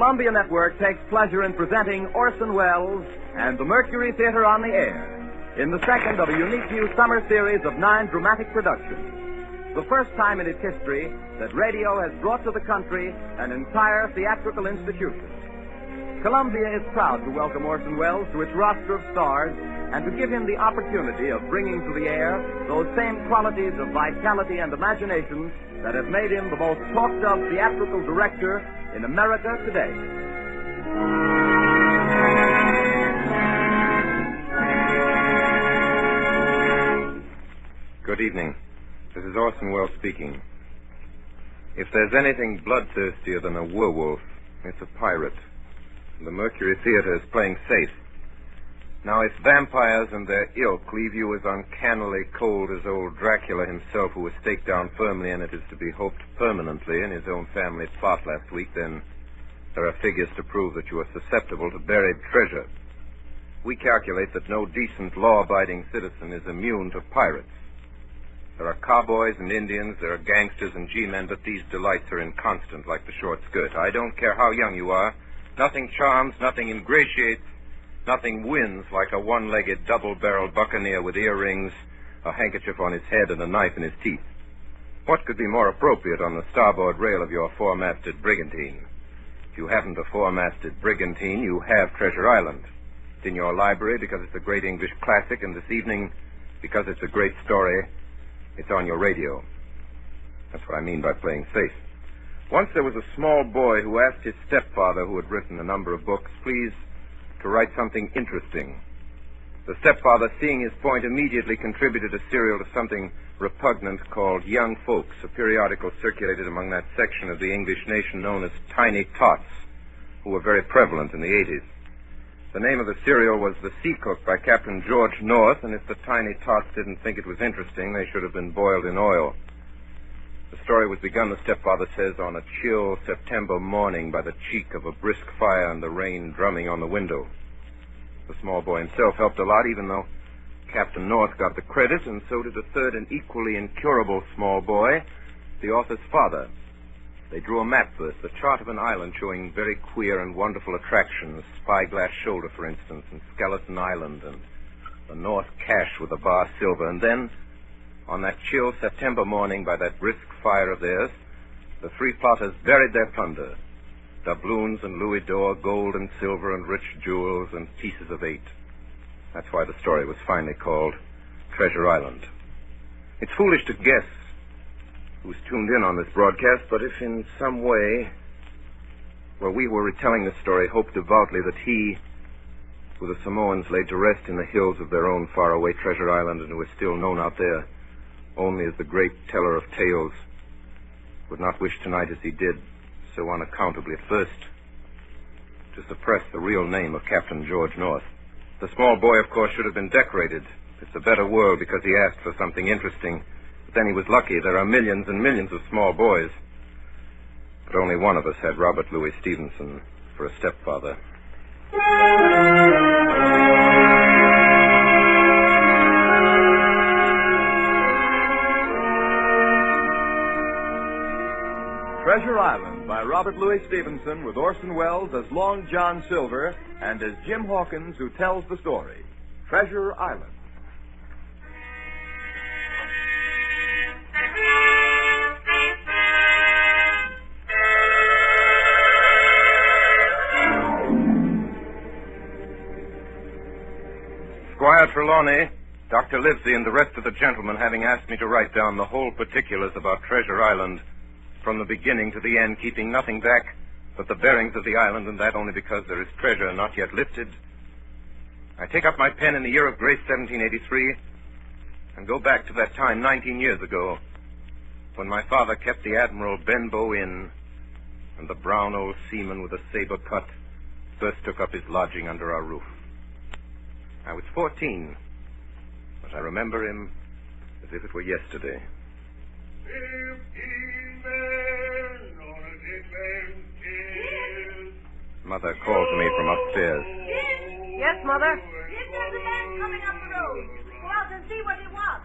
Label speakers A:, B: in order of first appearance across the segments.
A: Columbia Network takes pleasure in presenting Orson Welles and the Mercury Theater on the Air in the second of a unique new summer series of 9 dramatic productions. The first time in its history that radio has brought to the country an entire theatrical institution. Columbia is proud to welcome Orson Welles to its roster of stars and to give him the opportunity of bringing to the air those same qualities of vitality and imagination that have made him the most talked of theatrical director in America today.
B: Good evening. This is Orson Welles speaking. If there's anything bloodthirstier than a werewolf, it's a pirate. The Mercury Theater is playing safe. Now, if vampires and their ilk leave you as uncannily cold as old Dracula himself, who was staked down firmly, and it is to be hoped permanently, in his own family plot last week, then there are figures to prove that you are susceptible to buried treasure. We calculate that no decent, law-abiding citizen is immune to pirates. There are cowboys and Indians, there are gangsters and G-men, but these delights are inconstant like the short skirt. I don't care how young you are. Nothing charms, nothing ingratiates, nothing wins like a one-legged, double-barreled buccaneer with earrings, a handkerchief on his head, and a knife in his teeth. What could be more appropriate on the starboard rail of your four-masted brigantine? If you haven't a four-masted brigantine, you have Treasure Island. It's in your library because it's a great English classic, and this evening, because it's a great story, it's on your radio. That's what I mean by playing safe. Once there was a small boy who asked his stepfather, who had written a number of books, please, to write something interesting. The stepfather, seeing his point, immediately contributed a serial to something repugnant called Young Folks, a periodical circulated among that section of the English nation known as Tiny Tots, who were very prevalent in the 80s. The name of the serial was The Sea Cook by Captain George North, and if the Tiny Tots didn't think it was interesting, they should have been boiled in oil. The story was begun, the stepfather says, on a chill September morning by the cheek of a brisk fire and the rain drumming on the window. The small boy himself helped a lot, even though Captain North got the credit, and so did a third and equally incurable small boy, the author's father. They drew a map first, the chart of an island showing very queer and wonderful attractions, Spyglass Shoulder, for instance, and Skeleton Island, and the North Cache with the bar silver, and then, on that chill September morning by that brisk fire of theirs, the three plotters buried their plunder, doubloons and louis d'or, gold and silver and rich jewels and pieces of 8. That's why the story was finally called Treasure Island. It's foolish to guess who's tuned in on this broadcast, but if in some way, where we were retelling the story, hoped devoutly that he, who the Samoans laid to rest in the hills of their own faraway Treasure Island and who is still known out there only as the great teller of tales, would not wish tonight as he did, so unaccountably at first, to suppress the real name of Captain George North. The small boy, of course, should have been decorated. It's a better world because he asked for something interesting. But then he was lucky. There are millions and millions of small boys. But only one of us had Robert Louis Stevenson for a stepfather.
A: Treasure Island by Robert Louis Stevenson, with Orson Welles as Long John Silver and as Jim Hawkins, who tells the story. Treasure Island.
B: Squire Trelawney, Dr. Livesey, and the rest of the gentlemen having asked me to write down the whole particulars about Treasure Island from the beginning to the end, keeping nothing back but the bearings of the island, and that only because there is treasure not yet lifted, I take up my pen in the year of grace 1783 and go back to that time 19 years ago when my father kept the Admiral Benbow Inn and the brown old seaman with a saber cut first took up his lodging under our roof. I was 14, but I remember him as if it were yesterday.
C: 15 men on a defense kill.
B: Mother called to me from upstairs.
D: Yes, Mother? Jim, there's a man coming up the road. Go out and see what he wants.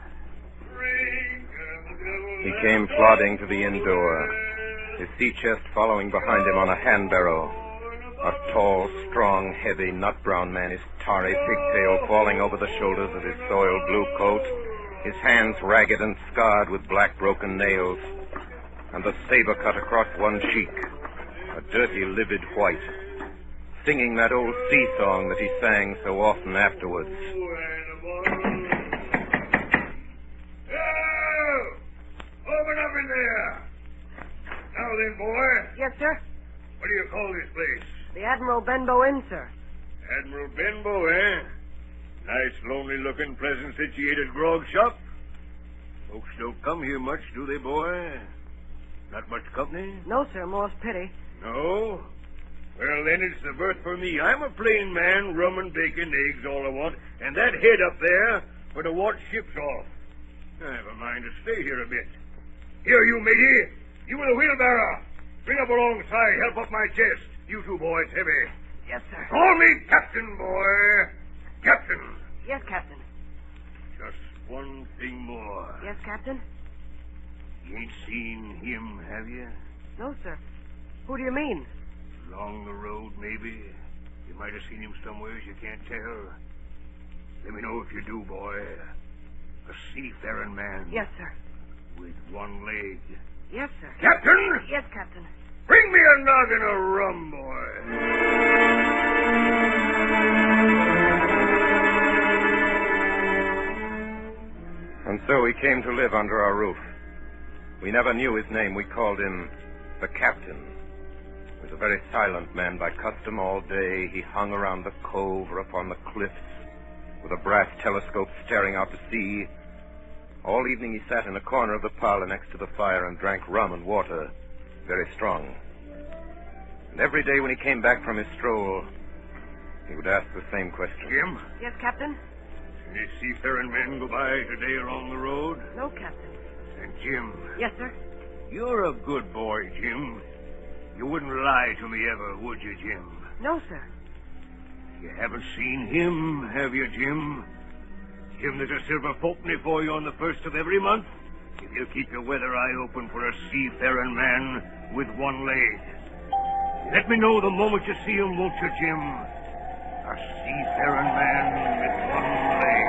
B: He came plodding to the inn door, his sea chest following behind him on a hand barrow. A tall, strong, heavy, nut-brown man, his tarry pigtail falling over the shoulders of his soiled blue coat, his hands ragged and scarred with black broken nails, and the saber cut across one cheek, a dirty, livid white, singing that old sea song that he sang so often afterwards.
C: Open up in there. Now then, boy.
D: Yes, sir.
C: What do you call this place?
D: The Admiral Benbow Inn, sir.
C: Admiral Benbow, eh? Nice, lonely-looking, pleasant-situated grog shop. Folks don't come here much, do they, boy? Not much company?
D: No, sir. More's pity.
C: No? Well, then it's the berth for me. I'm a plain man, rum and bacon, eggs, all I want, and that head up there for to watch ships off. I have a mind to stay here a bit. Here, you matey. You with a wheelbarrow. Bring up alongside. Help up my chest. You two boys, heavy.
D: Yes, sir.
C: Call me Captain, boy. Captain.
D: Yes, Captain.
C: Just one thing more.
D: Yes, Captain?
C: You ain't seen him, have you?
D: No, sir. Who do you mean?
C: Along the road, maybe. You might have seen him somewhere, you can't tell. Let me know if you do, boy. A seafaring man.
D: Yes, sir.
C: With one leg.
D: Yes, sir.
C: Captain!
D: Yes, Captain.
C: Bring me a noggin of rum, boy.
B: And so he came to live under our roof. We never knew his name. We called him the Captain. He was a very silent man by custom. All day he hung around the cove or upon the cliffs with a brass telescope staring out to sea. All evening he sat in a corner of the parlor next to the fire and drank rum and water, very strong. And every day when he came back from his stroll, he would ask the same question.
C: Jim?
D: Yes, Captain?
C: Any seafaring men go by today along the road?
D: No, Captain.
C: And Jim?
D: Yes, sir.
C: You're a good boy, Jim. You wouldn't lie to me ever, would you, Jim?
D: No, sir.
C: You haven't seen him, have you, Jim? Jim, there's a silver fourpenny for you on the first of every month if you'll keep your weather eye open for a seafaring man with one leg. Let me know the moment you see him, won't you, Jim? A seafaring man with one leg.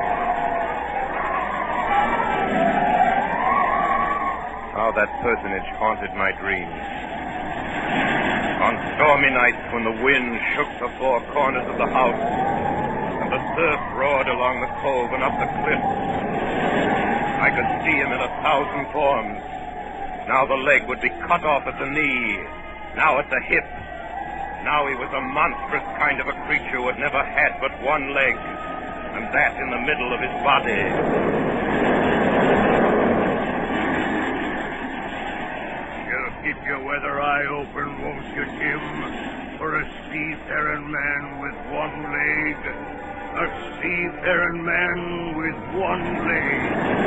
B: How that personage haunted my dreams. On stormy nights when the wind shook the four corners of the house and the surf roared along the cove and up the cliff, I could see him in 1,000 forms. Now the leg would be cut off at the knee, now at the hip. Now he was a monstrous kind of a creature who had never had but one leg, and that in the middle of his body.
C: You'll keep your weather eye open, won't you, Jim? For a seafaring man with one leg. A seafaring man with one leg.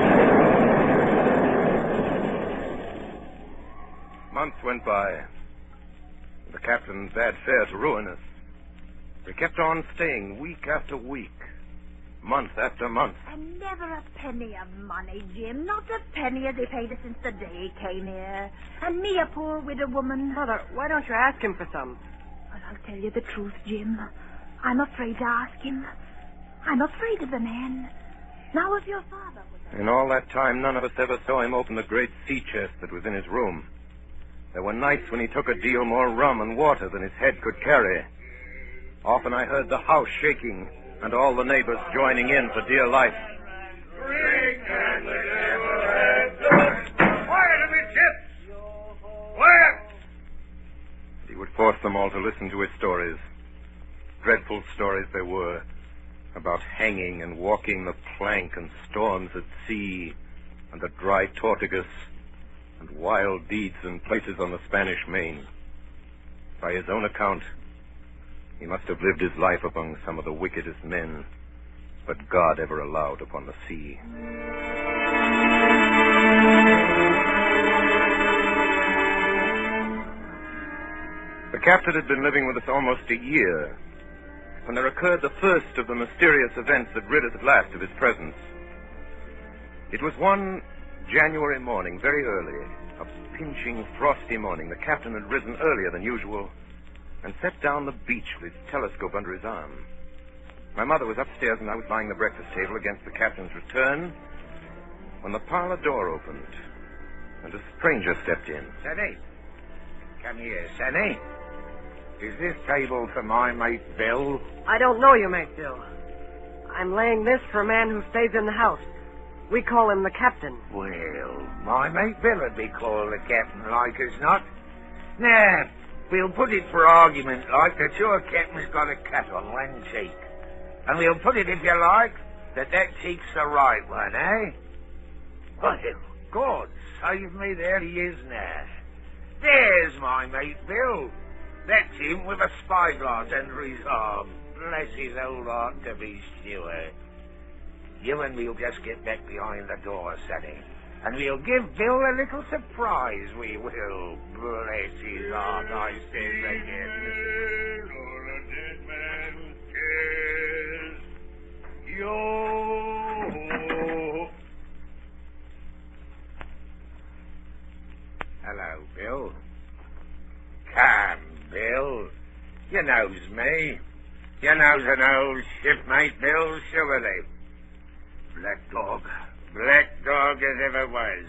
B: Months went by. The captain bade fair to ruin us. We kept on staying week after week, month after month.
E: And never a penny of money, Jim. Not a penny as they paid us since the day he came here. And me, a poor widow woman.
D: Mother, why don't you ask him for some?
E: Well, I'll tell you the truth, Jim. I'm afraid to ask him. I'm afraid of the man. Now, if your father was...
B: In all that time, none of us ever saw him open the great sea chest that was in his room. There were nights when he took a deal more rum and water than his head could carry. Often I heard the house shaking and all the neighbors joining in for dear life.
C: Drink and the devil has done. Quiet, amidships! Quiet!
B: He would force them all to listen to his stories. Dreadful stories they were, about hanging and walking the plank and storms at sea and the dry Tortugas and wild deeds and places on the Spanish Main. By his own account, he must have lived his life among some of the wickedest men that God ever allowed upon the sea. The captain had been living with us almost a year when there occurred the first of the mysterious events that rid us at last of his presence. It was one January morning, very early, a pinching, frosty morning. The captain had risen earlier than usual and set down the beach with his telescope under his arm. My mother was upstairs, and I was lying at the breakfast table against the captain's return when the parlor door opened, and a stranger stepped in.
F: Sonny, come here, Sonny. Is this table for my mate Bill?
G: I don't know you, mate Bill. I'm laying this for a man who stays in the house. We call him the captain.
F: Well, my mate Bill would be called the captain like as not. Now, we'll put it for argument like that your captain's got a cut on one cheek. And we'll put it, if you like, that cheek's the right one, eh? Well, God save me, there he is now. There's my mate Bill. That's him with a spyglass under his arm. Bless his old heart, to be sure. You and me'll just get back behind the door, Sonny. And we'll give Bill a little surprise, we will. Bless his heart, I says again.
C: Or a dead man's kiss. Yo.
F: Hello, Bill. Come, Bill. You knows me. You knows an old shipmate, Bill, surely.
C: Black dog.
F: Black dog as ever was.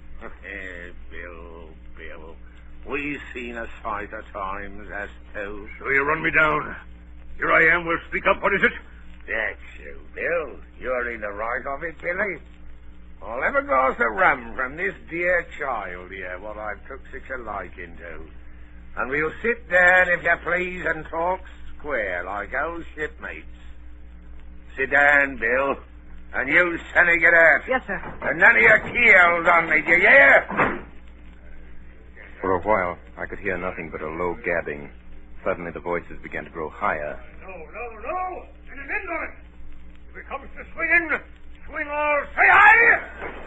F: Bill. We've seen a sight of times, us two.
C: So you run me down. Here I am. We'll speak up. What is it?
F: That's you, Bill. You're in the right of it, Billy. I'll have a glass of rum from this dear child here, what I've took such a liking to. And we'll sit down, if you please, and talk square like old shipmates. Sit down, Bill. And you, Sonny, get out.
G: Yes, sir.
F: And none of your keels on me, do you hear?
B: For a while, I could hear nothing but a low gabbing. Suddenly, the voices began to grow higher.
C: No. And an end on it. If it comes to swinging, swing all. Say aye!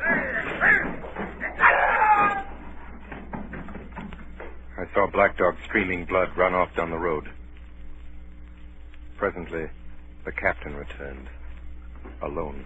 B: I saw Black Dog streaming blood run off down the road. Presently, the captain returned, alone.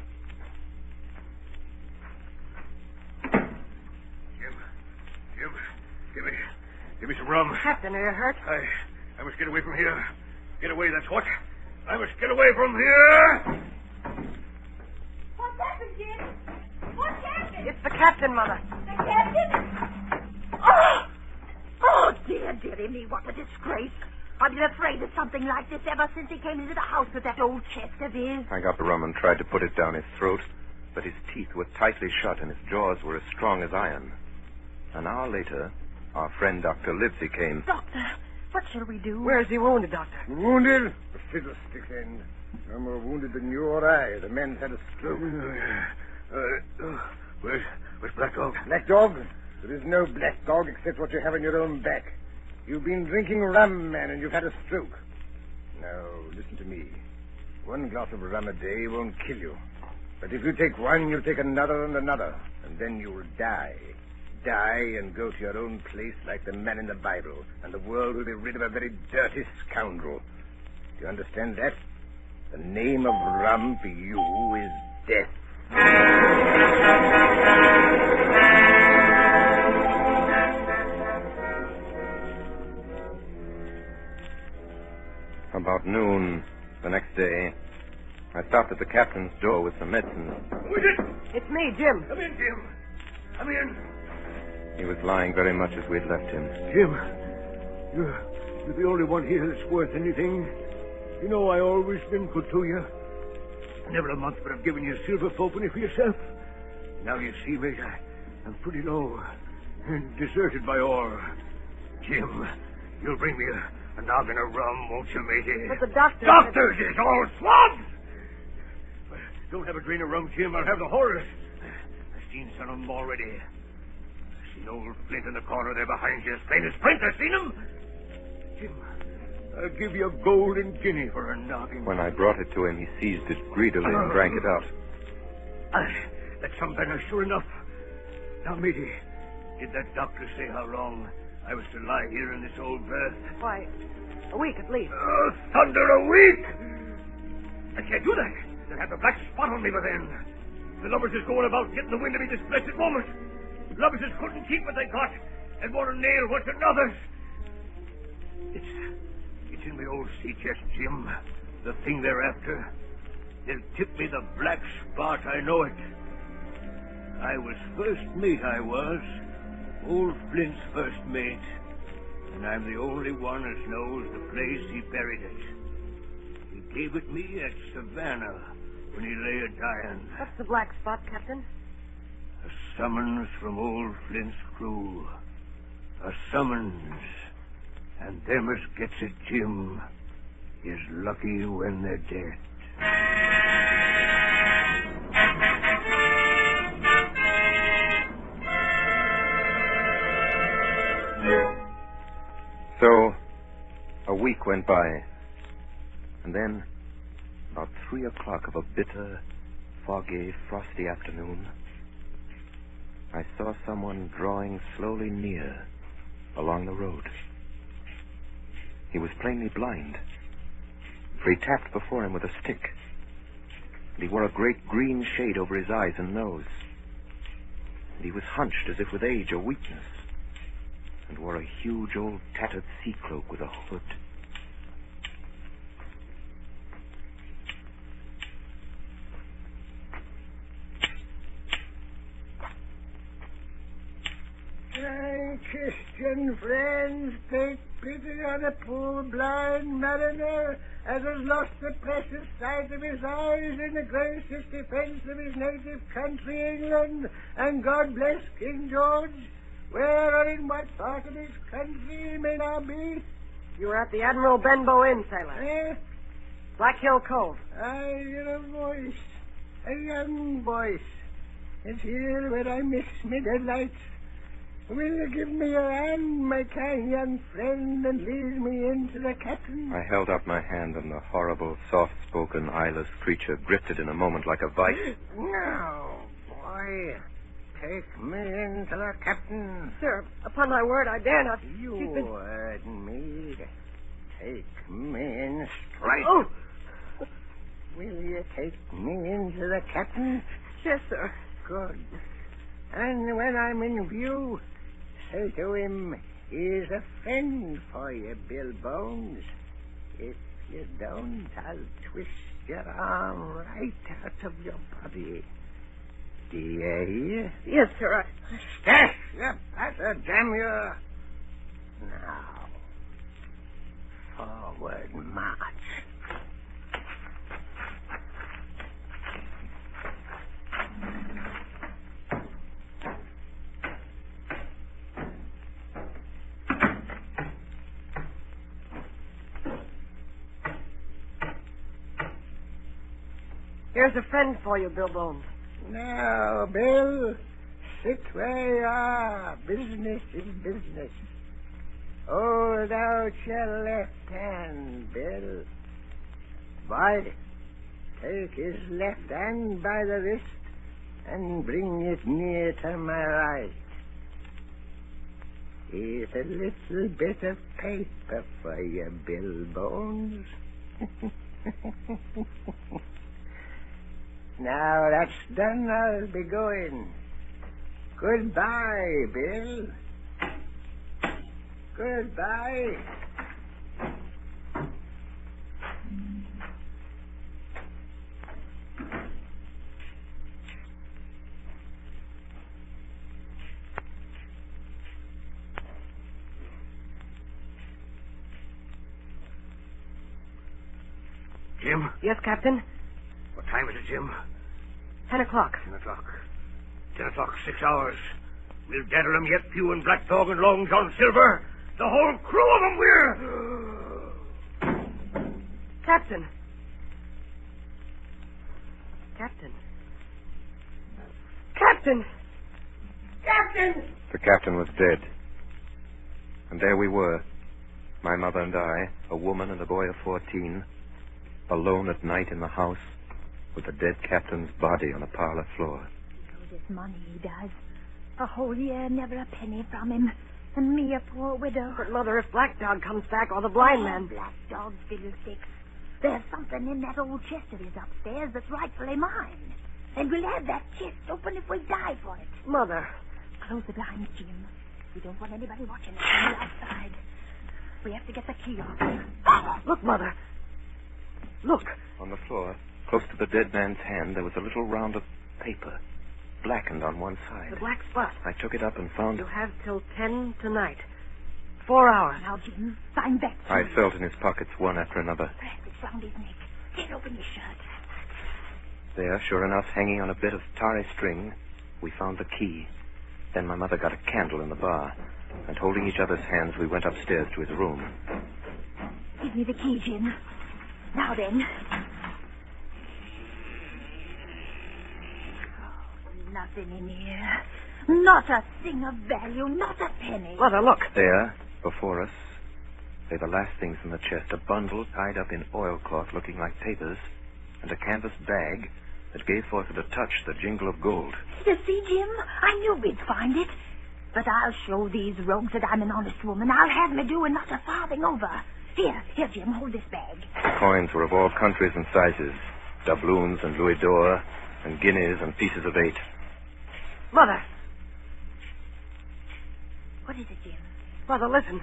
C: Jim, give me some rum.
G: Captain, are you hurt?
C: I must get away from here. Get away, that's what. I must get away from here.
D: What's happened, Jim? What's happened?
G: It's the captain, Mother.
D: The captain?
E: Oh, dear me, what a disgrace. I've been afraid of something like this ever since he came into the house with that old chest of his.
B: I got the rum and tried to put it down his throat, but his teeth were tightly shut and his jaws were as strong as iron. An hour later, our friend Dr. Livesey came.
E: Doctor, what shall we do?
G: Where's he wounded, Doctor?
H: Wounded? A fiddlestick's end. No more wounded than you or I. The man's had a stroke.
C: Where's Black Dog?
H: Black Dog? There is no Black Dog except what you have in your own back. You've been drinking rum, man, and you've had a stroke. Now, listen to me. One glass of rum a day won't kill you. But if you take one, you'll take another and another, and then you'll die. Die and go to your own place like the man in the Bible, and the world will be rid of a very dirty scoundrel. Do you understand that? The name of rum for you is death.
B: About noon the next day, I stopped at the captain's door with some medicine.
C: Who is it?
G: It's me, Jim.
C: Come in, Jim. Come in.
B: He was lying very much as we'd left him.
C: Jim, you're the only one here that's worth anything. You know I always been good to you. Never a month but I've given you a silver fourpenny for yourself. Now you see me, I'm pretty low and deserted by all. Jim, you'll bring me a noggin of rum, won't you, matey?
G: But the doctor...
C: Doctors is all swabs! Don't have a drain of rum, Jim. I'll have the horrors. I've seen some of them already. I've seen old Flint in the corner there behind you, as plain as print. I've seen him. Jim, I'll give you a golden guinea for a noggin.
B: When I brought it to him, he seized it greedily and drank it out.
C: That's some better, sure enough. Now, matey, did that doctor say how long I was to lie here in this old berth?
G: Why, a week at least.
C: Thunder, a week! I can't do that. They'll have the black spot on me by then. The lovers is going about getting the wind of me this blessed moment. Lovers is couldn't keep what they got and want to nail what's another's. It's in my old sea chest, Jim. The thing they're after. They'll tip me the black spot, I know it. I was first mate, I was. Old Flint's first mate. And I'm the only one as knows the place he buried it. He gave it me at Savannah when he lay a-dying.
G: What's the black spot, Captain?
C: A summons from old Flint's crew. A summons. And them as gets it, Jim, is lucky when they're dead.
B: So, a week went by. And then, about 3 o'clock of a bitter, foggy, frosty afternoon, I saw someone drawing slowly near along the road. He was plainly blind, for he tapped before him with a stick, and he wore a great green shade over his eyes and nose, and he was hunched as if with age or weakness, and wore a huge old tattered sea cloak with a hood.
H: Christian friends, take pity on a poor blind mariner as has lost the precious sight of his eyes in the gracious defense of his native country, England, and God bless King George, where or in what part of his country he may now be.
G: You were at the Admiral Benbow Inn, sailor.
H: Eh?
G: Black Hill Cove.
H: I hear a voice, a young voice. It's here where I miss me delight. Will you give me your hand, my kind young friend, and lead me in to the captain?
B: I held up my hand, and the horrible, soft-spoken, eyeless creature gripped it in a moment like a vice.
H: No, boy. Take me in to the captain.
G: Sir, upon my word, I dare not.
H: You heard me. Take me in straight.
G: Oh!
H: Will you take me in to the captain?
G: Yes, sir.
H: Good. And when I'm in view, say to him, he's a friend for you, Bill Bones. If you don't, I'll twist your arm right out of your body. Do you hear?
G: Yes, sir.
H: Stash your patter, damn you. Now, forward march.
G: Here's a friend for you, Bill Bones.
H: Now, Bill, sit where you are. Business is business. Hold out your left hand, Bill. Boy, take his left hand by the wrist and bring it near to my right. Here's a little bit of paper for you, Bill Bones. Now that's done, I'll be going. Goodbye, Bill. Goodbye.
C: Jim?
G: Yes, Captain?
C: What time is it, Jim?
G: 10 o'clock.
C: 10 o'clock. 10 o'clock, 6 hours. We'll gather 'em yet, Pew and Black Dog and Long John Silver. The whole crew of 'em, we're...
G: Captain. Captain. Captain! Captain!
B: The captain was dead. And there we were, my mother and I, a woman and a boy of 14, alone at night in the house with the dead captain's body on the parlor floor.
E: Oh, this money he does. A whole year, never a penny from him. And me, a poor widow.
G: But, Mother, if Black Dog comes back or the blind man...
E: Black Dog, fiddlesticks. There's something in that old chest of his upstairs that's rightfully mine. And we'll have that chest open if we die for it.
G: Mother.
E: Close the blinds, Jim. We don't want anybody watching us from the outside. We have to get the key off.
G: Look, Mother. Look.
B: On the floor, close to the dead man's hand, there was a little round of paper, blackened on one side.
G: The black spot.
B: I took it up and found...
G: You have till 10 tonight. 4 hours.
E: Now, Jim, find that key.
B: I felt in his pockets one after another.
E: Perhaps it's round his neck. Get open your shirt.
B: There, sure enough, hanging on a bit of tarry string, we found the key. Then my mother got a candle in the bar, and holding each other's hands, we went upstairs to his room.
E: Give me the key, Jim. Now then. Oh, nothing in here. Not a thing of value, not a penny.
G: Mother, look.
B: There, before us, lay the last things in the chest. A bundle tied up in oilcloth looking like papers, and a canvas bag that gave forth at a touch the jingle of gold.
E: You see, Jim, I knew we'd find it. But I'll show these rogues that I'm an honest woman. I'll have me do and not a farthing over. Here, Jim, hold this bag.
B: The coins were of all countries and sizes. Doubloons and louis d'or and guineas and pieces of 8.
G: Mother.
E: What is it, Jim?
G: Mother, listen.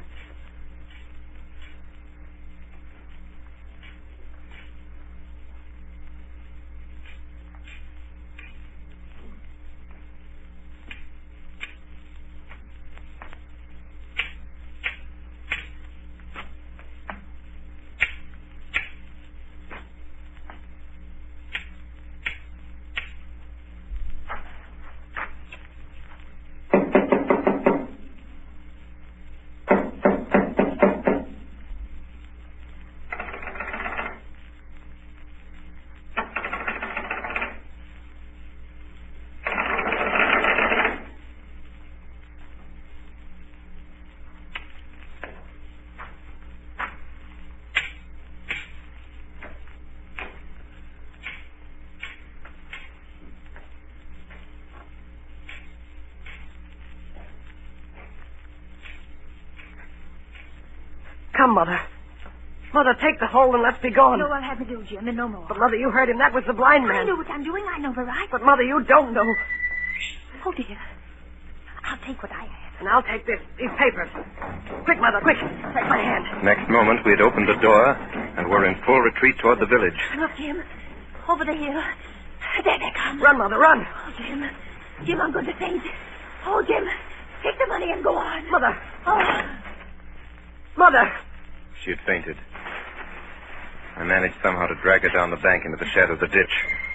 G: Come, Mother. Mother, take the hold and let's be gone.
E: No, I'll have to do, Jim, and no more.
G: But, Mother, you heard him. That was the blind
E: I
G: man.
E: know what I'm doing. I know the right.
G: But, Mother, you don't know.
E: Oh, dear. I'll take what I have.
G: And I'll take these papers. Quick, Mother, quick. Take my hand.
B: Next moment, we had opened the door and were in full retreat toward the village.
E: Look, Jim. Over the hill. There they come.
G: Run, Mother, run.
E: Oh, Jim. Jim, I'm going to faint. Oh, Jim. Take the money and go on.
G: Mother.
E: Oh.
G: Mother.
B: She had fainted. I managed somehow to drag her down the bank into the shadow of the ditch.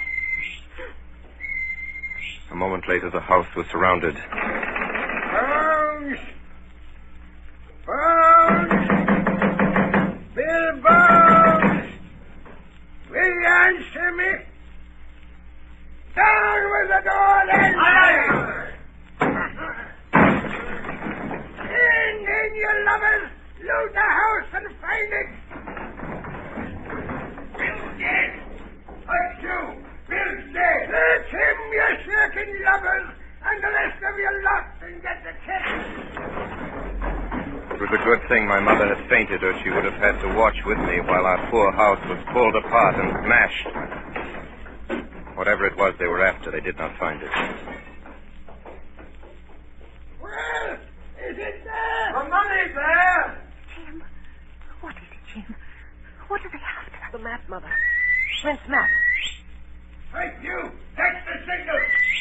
B: A moment later, the house was surrounded.
H: Bones! Bones! Bill Bones! Will you answer me? Down with the door, then! Aye! In, you lovers! Loot the house and find it! Bill's dead! What's you? Bill's dead! Search him, you shirking lovers, and the rest of you lot, and get the check!
B: It was a good thing my mother had fainted, or she would have had to watch with me while our poor house was pulled apart and smashed. Whatever it was they were after, they did not find it.
H: Well, is it there?
F: The money's there!
E: Jim. What is it, Jim? What are they after?
G: The map, Mother. Flint's map.
H: Right, you! That's the signal!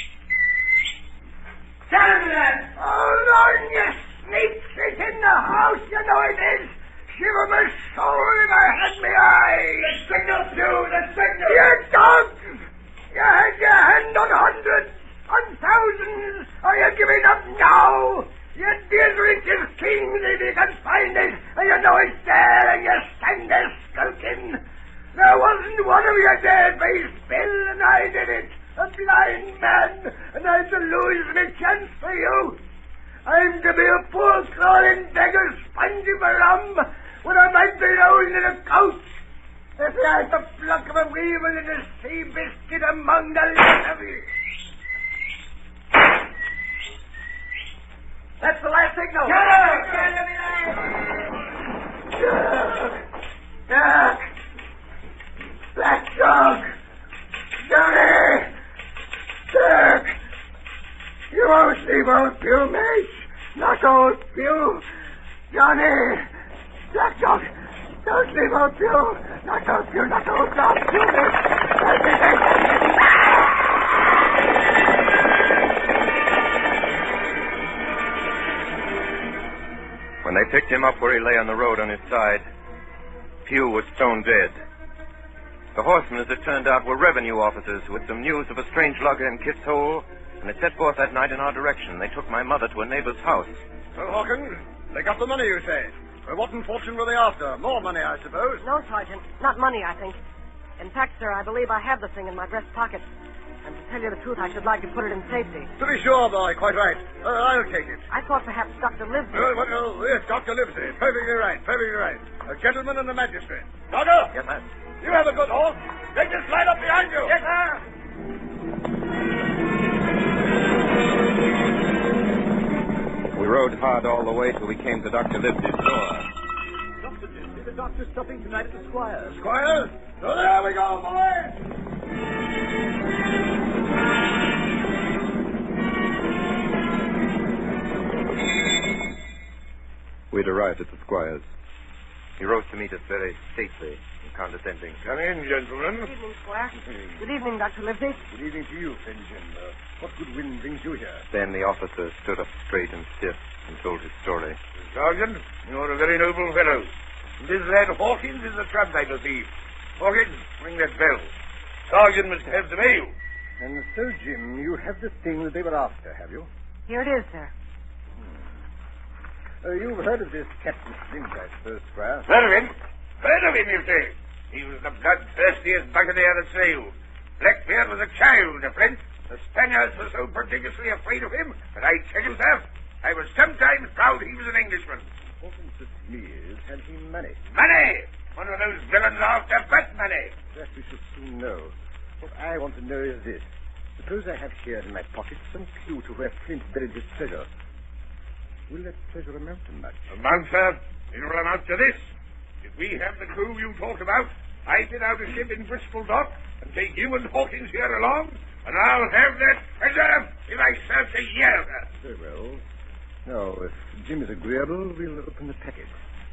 H: Tell him that! Hold on, you sneaks! It's in the house, you know it is! Shiver my soul if I had my eye! The signal, too! The signal! You dogs! You had your hand on hundreds, on thousands! Are you giving up now? You deal riches kings if you can find it, and you know it's there, and you stand there skulking. There wasn't one of you there, face Bill, and I did it. A blind man, and I'm to lose my chance for you. I'm to be a poor crawling beggar sponging for rum when I might be rolled in a couch. If I had the pluck of a weevil in a sea biscuit among the lot of you.
F: That's the last signal.
H: Shut up! Doc! Black dog! Johnny! Dirk! You won't leave old Pew, mate. Not old Pew. Johnny! Black Dog! Don't leave out, Bill! Not out, Bill! Not out! Not
B: When they picked him up where he lay on the road on his side, Pugh was stone dead. The horsemen, as it turned out, were revenue officers who had some news of a strange lugger in Kit's Hole, and they set forth that night in our direction. They took my mother to a neighbor's house.
I: Well, Hawkins, they got the money, you say? Well, what in fortune were they after? More money, I suppose.
G: No, Sergeant. Not money, I think. In fact, sir, I believe I have the thing in my breast pocket. And to tell you the truth, I should like to put it in safety.
I: To be sure, boy, quite right. I'll take it.
G: I thought perhaps Dr. Livesey...
I: yes, Dr. Livesey. Perfectly right, perfectly right. A gentleman and a magistrate. Doctor!
B: Yes, sir.
I: You have a good horse. Take this line up behind you.
G: Yes, sir.
B: We rode hard all the way till we came to Dr. Livesey's door.
H: Dr. Livesey, the doctor's stopping tonight at the Squire's.
I: Squire? So there we go, boys.
B: We'd arrived at the Squire's. He rose to meet us very stately and condescending.
I: Come in, gentlemen.
G: Good evening, Squire. Good evening, Dr. Livesey.
H: Good evening to you, friend Jim. What good wind brings you here?
B: Then the officer stood up straight and stiff and told his story.
F: Sergeant, you're a very noble fellow. This lad Hawkins is a trampiper thief. Hawkins, ring that bell. Sergeant must have the mail.
H: And so, Jim, you have the thing that they were after, have you?
G: Here it is, sir.
H: You've heard of this Captain Flint, I suppose, Squire?
F: Heard of him? Heard of him, you say? He was the bloodthirstiest buccaneer that sailed. Blackbeard was a child to Flint. The Spaniards were so prodigiously afraid of him that I tell you, sir, I was sometimes proud he was an Englishman.
H: What interests me is, had he money?
F: Money! One of those villains after but money.
H: That we shall soon know. What I want to know is this. Suppose I have here in my pocket some clue to where Flint buried his treasure. Will that treasure amount to much?
F: Amount, sir? It will amount to this. If we have the crew you talked about, I bid out a ship in Bristol Dock and take you and Hawkins here along, and I'll have that treasure if I serve a year, sir.
H: Very well. Now, if Jim is agreeable, we'll open the packet.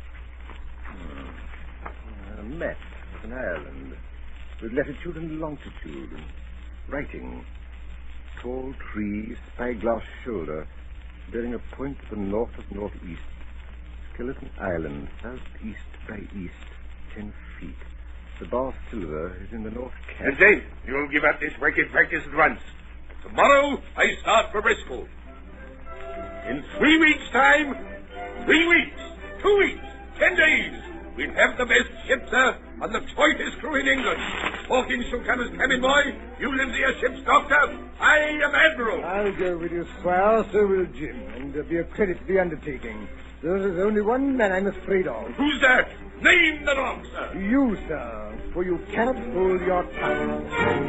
H: A map of an island with latitude and longitude and writing. Tall tree, spyglass shoulder, bearing a point to the north of northeast. Skeleton Island, southeast by east, 10 feet. The bar silver is in the north cap.
F: Lindsay, you'll give up this wicked practice at once. Tomorrow, I start for Bristol. In 3 weeks' time, 3 weeks, 2 weeks, 10 days, we'll have the best ship, sir, and the choicest crew in England. Hawkins shall come as cabin boy. You live as ship's doctor. I am admiral.
H: I'll go with you, Squire. So will Jim. And be a credit to the undertaking. There's only one man I'm afraid of.
F: Who's that? Name the dog, sir.
H: You, sir. For you cannot hold your tongue.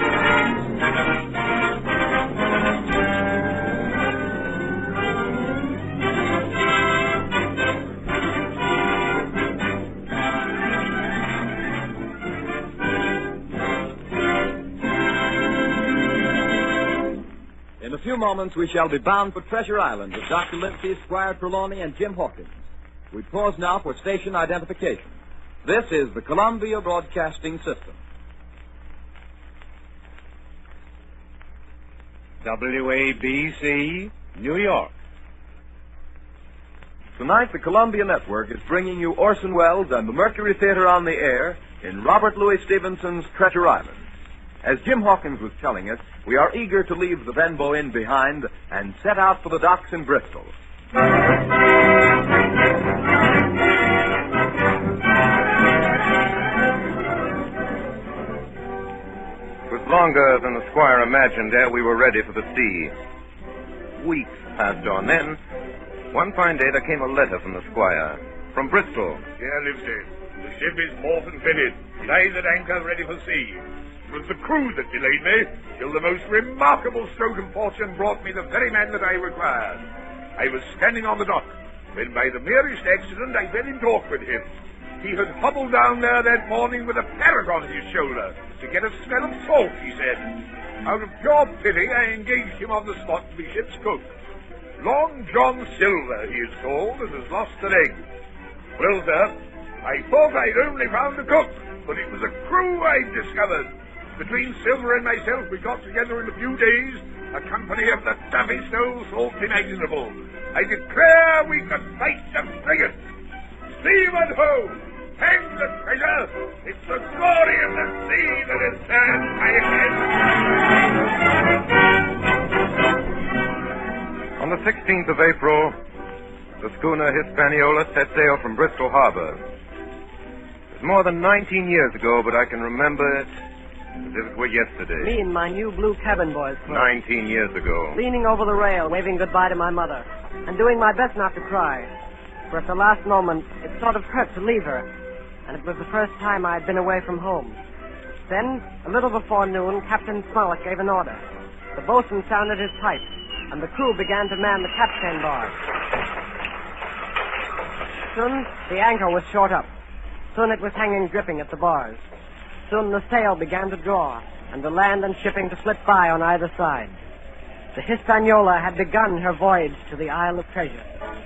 A: In a few moments, we shall be bound for Treasure Island with Dr. Livesey, Squire Trelawney, and Jim Hawkins. We pause now for station identification. This is the Columbia Broadcasting System.
C: WABC, New York.
A: Tonight, the Columbia Network is bringing you Orson Welles and the Mercury Theater on the air in Robert Louis Stevenson's Treasure Island. As Jim Hawkins was telling us, we are eager to leave the Benbow Inn behind and set out for the docks in Bristol.
B: It was longer than the Squire imagined ere we were ready for the sea. Weeks passed on. Then, one fine day, there came a letter from the Squire. From Bristol.
F: Here, Livesey. The ship is moored and fitted. Lies at anchor ready for sea. It was the crew that delayed me, till the most remarkable stroke of fortune brought me the very man that I required. I was standing on the dock, when by the merest accident I fell in talk with him. He had hobbled down there that morning with a parrot on his shoulder to get a smell of salt, he said. Out of pure pity, I engaged him on the spot to be ship's cook. Long John Silver, he is called, and has lost an egg. Well, sir,
J: I thought I'd only found a cook, but it was a crew I'd discovered. Between Silver and myself, we got together in a few days a company of the toughest old sort imaginable. I declare we could fight the frigate. Seaman ho! Hang the treasure! It's the glory of the sea that has turned pirates.
B: On the 16th of April, the schooner Hispaniola set sail from Bristol Harbor. It was more than 19 years ago, but I can remember it as if it were yesterday.
G: Me and my new blue cabin boys.
B: 19 years ago.
G: Leaning over the rail, waving goodbye to my mother, and doing my best not to cry. For at the last moment, it sort of hurt to leave her, and it was the first time I had been away from home. Then, a little before noon, Captain Smollett gave an order. The boatswain sounded his pipe, and the crew began to man the capstan bars. Soon, the anchor was short up. Soon it was hanging dripping at the bars. Soon the sail began to draw, and the land and shipping to slip by on either side. The Hispaniola had begun her voyage to the Isle of Treasure.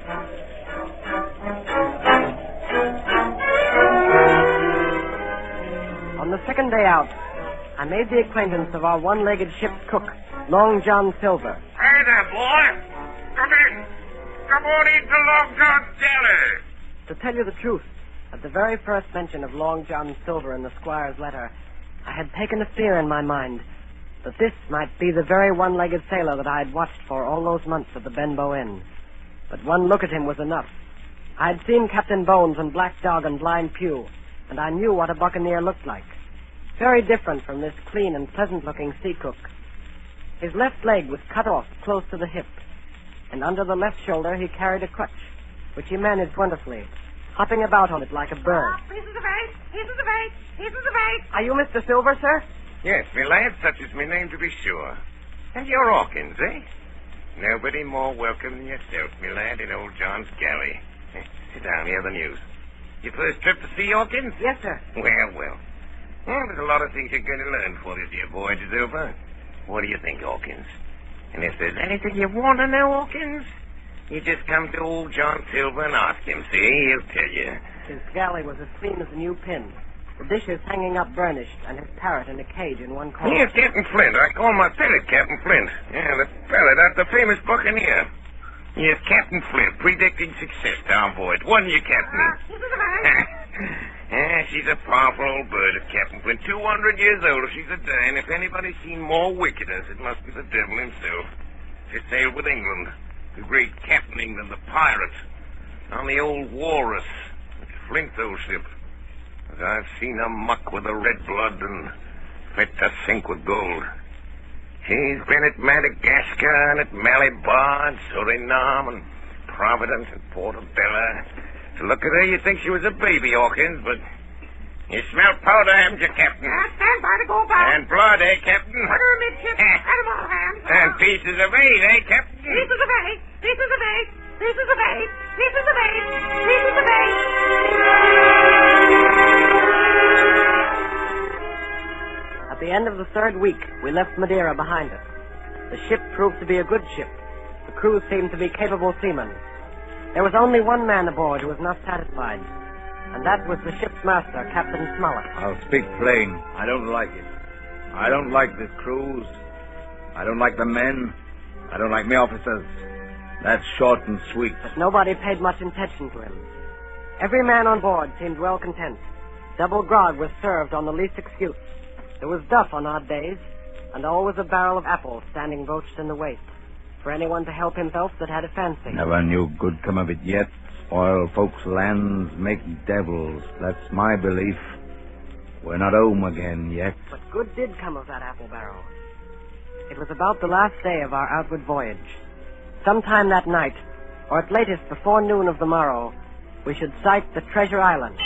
G: On the second day out, I made the acquaintance of our one-legged ship's cook, Long John Silver.
F: Hey there, boy. Come in. Come on into Long John's cellar.
G: To tell you the truth, at the very first mention of Long John Silver in the squire's letter, I had taken a fear in my mind that this might be the very one-legged sailor that I had watched for all those months at the Benbow Inn. But one look at him was enough. I had seen Captain Bones and Black Dog and Blind Pew, and I knew what a buccaneer looked like. Very different from this clean and pleasant-looking sea cook. His left leg was cut off close to the hip, and under the left shoulder he carried a crutch, which he managed wonderfully, hopping about on it like a bird.
D: Pieces of eight! Pieces of eight! Pieces of eight!
G: Are you Mr. Silver, sir?
F: Yes, me lad, such is my name to be sure. And you're Hawkins, eh? Nobody more welcome than yourself, me lad, in old John's galley. Sit down, hear the news. Your first trip to sea, Hawkins?
G: Yes, sir.
F: Well. Well, there's a lot of things you're going to learn before this here voyage is over. What do you think, Hawkins? And if there's anything you want to know, Hawkins, you just come to old John Silver and ask him, see? He'll tell you.
G: His galley was as clean as a new pin. The dishes hanging up burnished, and his parrot in a cage in one corner.
F: Here's Captain Flint. I call myself Captain Flint. Yeah, the fella, that's the famous buccaneer. Yes, Captain Flint, predicting success to our voyage. Wasn't you, Captain? She's a powerful old bird, is Captain Flint. 200 years old if she's a day, and if anybody's seen more wickedness, it must be the devil himself. She sailed with England, the great Captain England, the pirate, on the old Walrus. It's Flint's old ship. As I've seen her muck with the red blood and fit to sink with gold. She's been at Madagascar and at Malabar and Suriname and Providence and Portobello. To look at her, you'd think she was a baby, Hawkins, but you smell powder, haven't you, Captain?
D: Stand by to go back.
F: And blood, eh, Captain?
D: Order midship. Animal hands.
F: And pieces of eight, eh, Captain?
D: Pieces of eight. Pieces of eight. Pieces of eight. Pieces of eight. Pieces of eight.
G: At the end of the third week, we left Madeira behind us. The ship proved to be a good ship. The crew seemed to be capable seamen. There was only one man aboard who was not satisfied, and that was the ship's master, Captain Smollett.
K: I'll speak plain. I don't like it. I don't like this cruise. I don't like the men. I don't like me officers. That's short and sweet.
G: But nobody paid much attention to him. Every man on board seemed well content. Double grog was served on the least excuse. There was duff on odd days, and always a barrel of apples standing broached in the waist, for anyone to help himself that had a fancy.
K: Never knew good come of it yet. Spoil folks' lands, make devils. That's my belief. We're not home again yet.
G: But good did come of that apple barrel. It was about the last day of our outward voyage. Sometime that night, or at latest before noon of the morrow, we should sight the Treasure Island.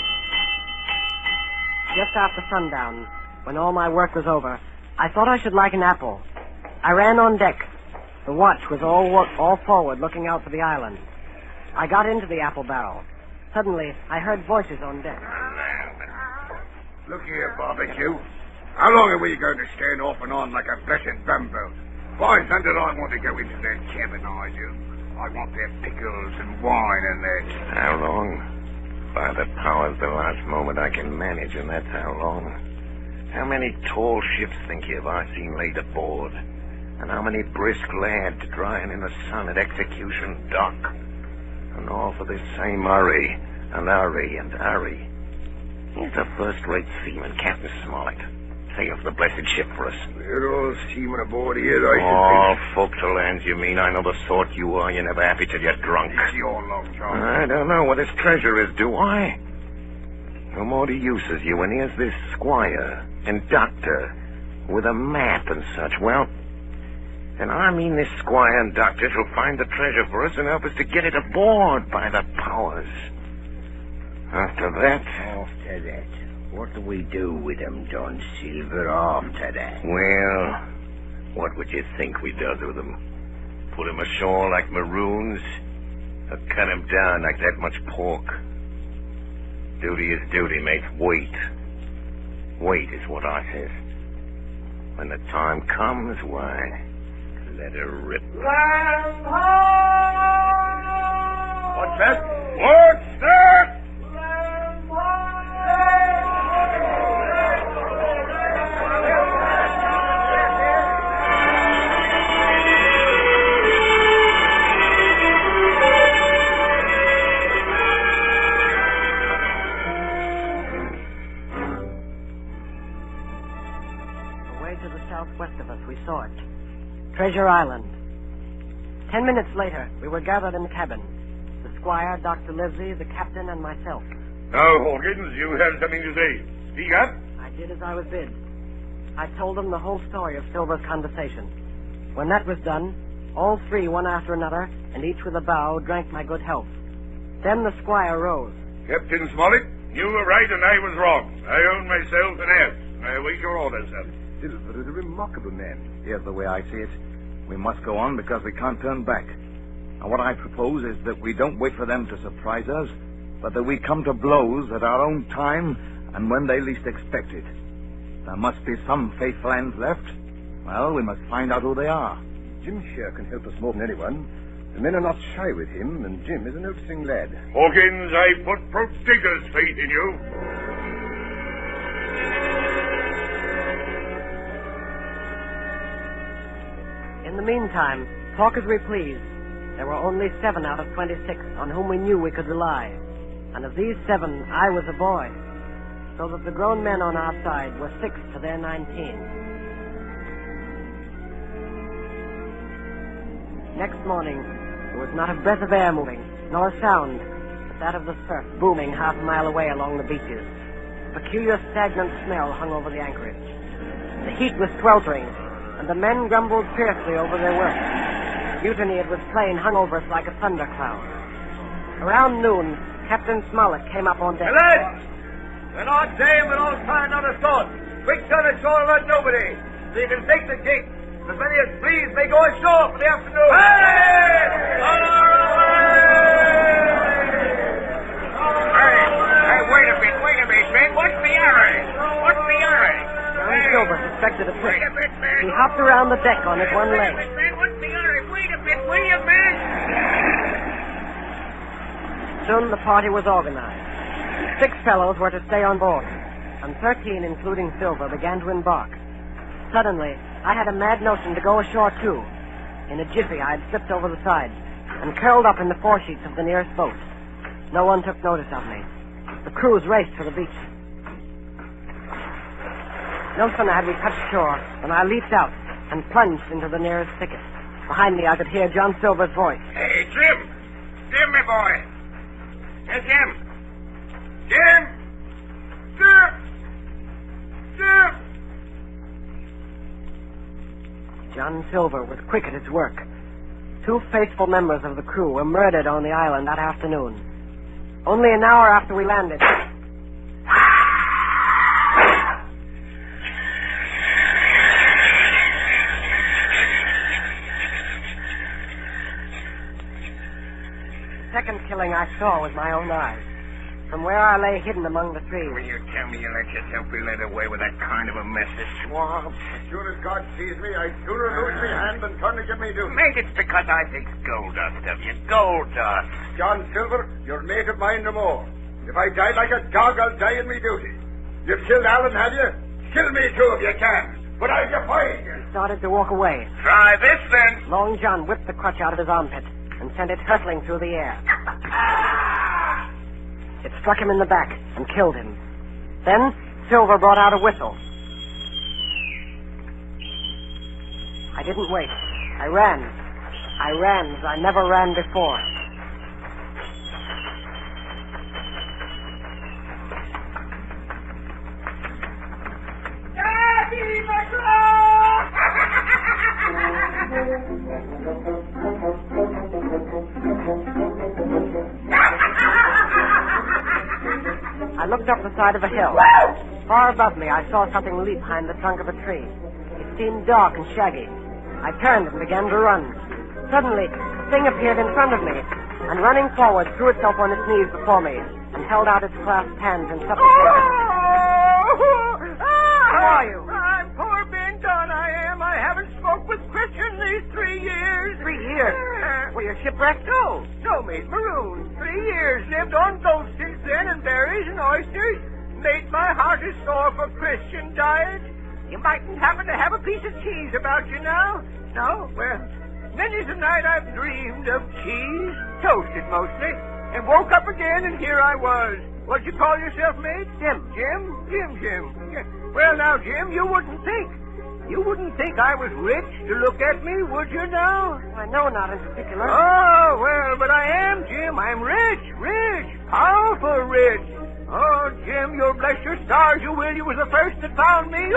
G: Just after sundown, when all my work was over, I thought I should like an apple. I ran on deck. The watch was all forward, looking out for the island. I got into the apple barrel. Suddenly, I heard voices on deck.
J: Look here, Barbecue. How long are we going to stand off and on like a blessed bumbo? Boys, under I want to go into their cabin, I do. I want their pickles and wine and their...
F: How long? By the powers, the last moment I can manage, and that's how long. How many tall ships, think you, have I seen laid aboard? And how many brisk lads drying in the sun at Execution Dock? And all for this same Hurry, and Hurry, and Hurry. He's a first-rate seaman, Captain Smollett. Say off the blessed ship for us.
H: We're all seamen aboard here, I
F: All forecastle hands, you mean? I know the sort you are. You're never happy till you're drunk.
H: It's your long, John.
F: I don't know what this treasure is, do I? No more to use as you, and here's this squire and doctor with a map and such. Well, and I mean this squire and doctor shall find the treasure for us and help us to get it aboard by the powers. After that...
L: After that, what do we do with them, John Silver, after that?
F: Well, what would you think we does with them? Put them ashore like maroons? Or cut them down like that much pork? Duty is duty, mate. Wait. Wait is what I says. When the time comes, why, let her rip.
I: Land ho! What's that? What's that? Land
G: Away to the southwest of us, we saw it. Treasure Island. 10 minutes later, we were gathered in the cabin. The squire, Dr. Livesey, the captain, and myself.
J: Now, Hawkins, you have something to say. Speak up.
G: I did as I was bid. I told them the whole story of Silver's conversation. When that was done, all three, one after another, and each with a bow, drank my good health. Then the squire rose.
J: Captain Smollett, you were right and I was wrong. I own myself an ass. I await your orders, sir.
H: Silver is a remarkable man.
K: Here's the way I see it. We must go on because we can't turn back. And what I propose is that we don't wait for them to surprise us, but that we come to blows at our own time and when they least expect it. There must be some faithful hands left. Well, we must find out who they are.
H: Jim Shear can help us more than anyone. The men are not shy with him, and Jim is a noticing lad.
J: Hawkins, I put Prodigal's faith in you.
G: In the meantime, talk as we please. There were only 7 out of 26 on whom we knew we could rely. And of these 7, I was a boy. So that the grown men on our side were 6 to their 19. Next morning, there was not a breath of air moving, nor a sound, but that of the surf booming half a mile away along the beaches. A peculiar stagnant smell hung over the anchorage. The heat was sweltering, and the men grumbled fiercely over their work. Mutiny, it was plain, hung over us like a thundercloud. Around noon, Captain Smollett came up on deck.
I: Hey, lads! We're not saying we're all trying not to start. Quick turn ashore and let nobody. So you can take the gig. As many as please may go ashore for the afternoon. Hey!
F: Hey, wait a minute, man. What's the hurry? What's the hurry?
G: John Silver suspected a trick.
F: Wait a bit, man.
G: He hopped around the deck on his one leg.
F: Wait a bit, man. What's the hurry? Wait a bit, will you, man?
G: Soon the party was organized. 6 fellows were to stay on board, and 13, including Silver, began to embark. Suddenly, I had a mad notion to go ashore, too. In a jiffy, I had slipped over the side and curled up in the foresheets of the nearest boat. No one took notice of me. The crews raced for the beach. No sooner had we touched shore than I leaped out and plunged into the nearest thicket. Behind me, I could hear John Silver's voice.
F: Hey, Jim! Jim, my boy! Hey, Jim! Jim! Jim! Jim!
G: John Silver was quick at his work. 2 faithful members of the crew were murdered on the island that afternoon. Only an hour after we landed. The second killing I saw with my own eyes. From where I lay hidden among the trees.
F: Will you tell me you let yourself be led away with that kind of a mess of swamp?
I: As soon as God sees me, I'd sooner lose my hand than turn to give me due.
F: Maybe it's because I think gold dust of you. Gold dust.
I: John Silver, you're mate of mine no more.
J: If I die like a dog, I'll die in me duty. You've killed Allen, have you? Kill me too if you can. But I'll defy you.
G: He started to walk away.
J: Try this then.
G: Long John whipped the crutch out of his armpit and sent it hurtling through the air. It struck him in the back and killed him. Then Silver brought out a whistle. I didn't wait. I ran as I never ran before.
D: Daddy McGraw!
G: I looked up the side of a hill. Far above me, I saw something leap behind the trunk of a tree. It seemed dark and shaggy. I turned and began to run. Suddenly, a thing appeared in front of me, and running forward, threw itself on its knees before me, and held out its clasped hands in supplication. Who are you?
M: I'm poor Ben Dunn, I am. I haven't spoke with Christian these 3 years.
G: 3 years? Were you shipwrecked?
M: No, mate, marooned. 3 years. Lived on goats since then, and berries and oysters. Made my heart as sore for Christian diet. You mightn't happen to have a piece of cheese about you now? No? Well, many's the night I've dreamed of cheese, toasted mostly, and woke up again, and here I was. What'd you call yourself, mate?
G: Jim.
M: Jim. Well, now, Jim, you wouldn't think I was rich to look at me, would you now?
G: I know not in particular.
M: Oh, well, but I am, Jim. I'm rich, powerful rich. Oh, Jim, you'll bless your stars, you will. You was the first that found me.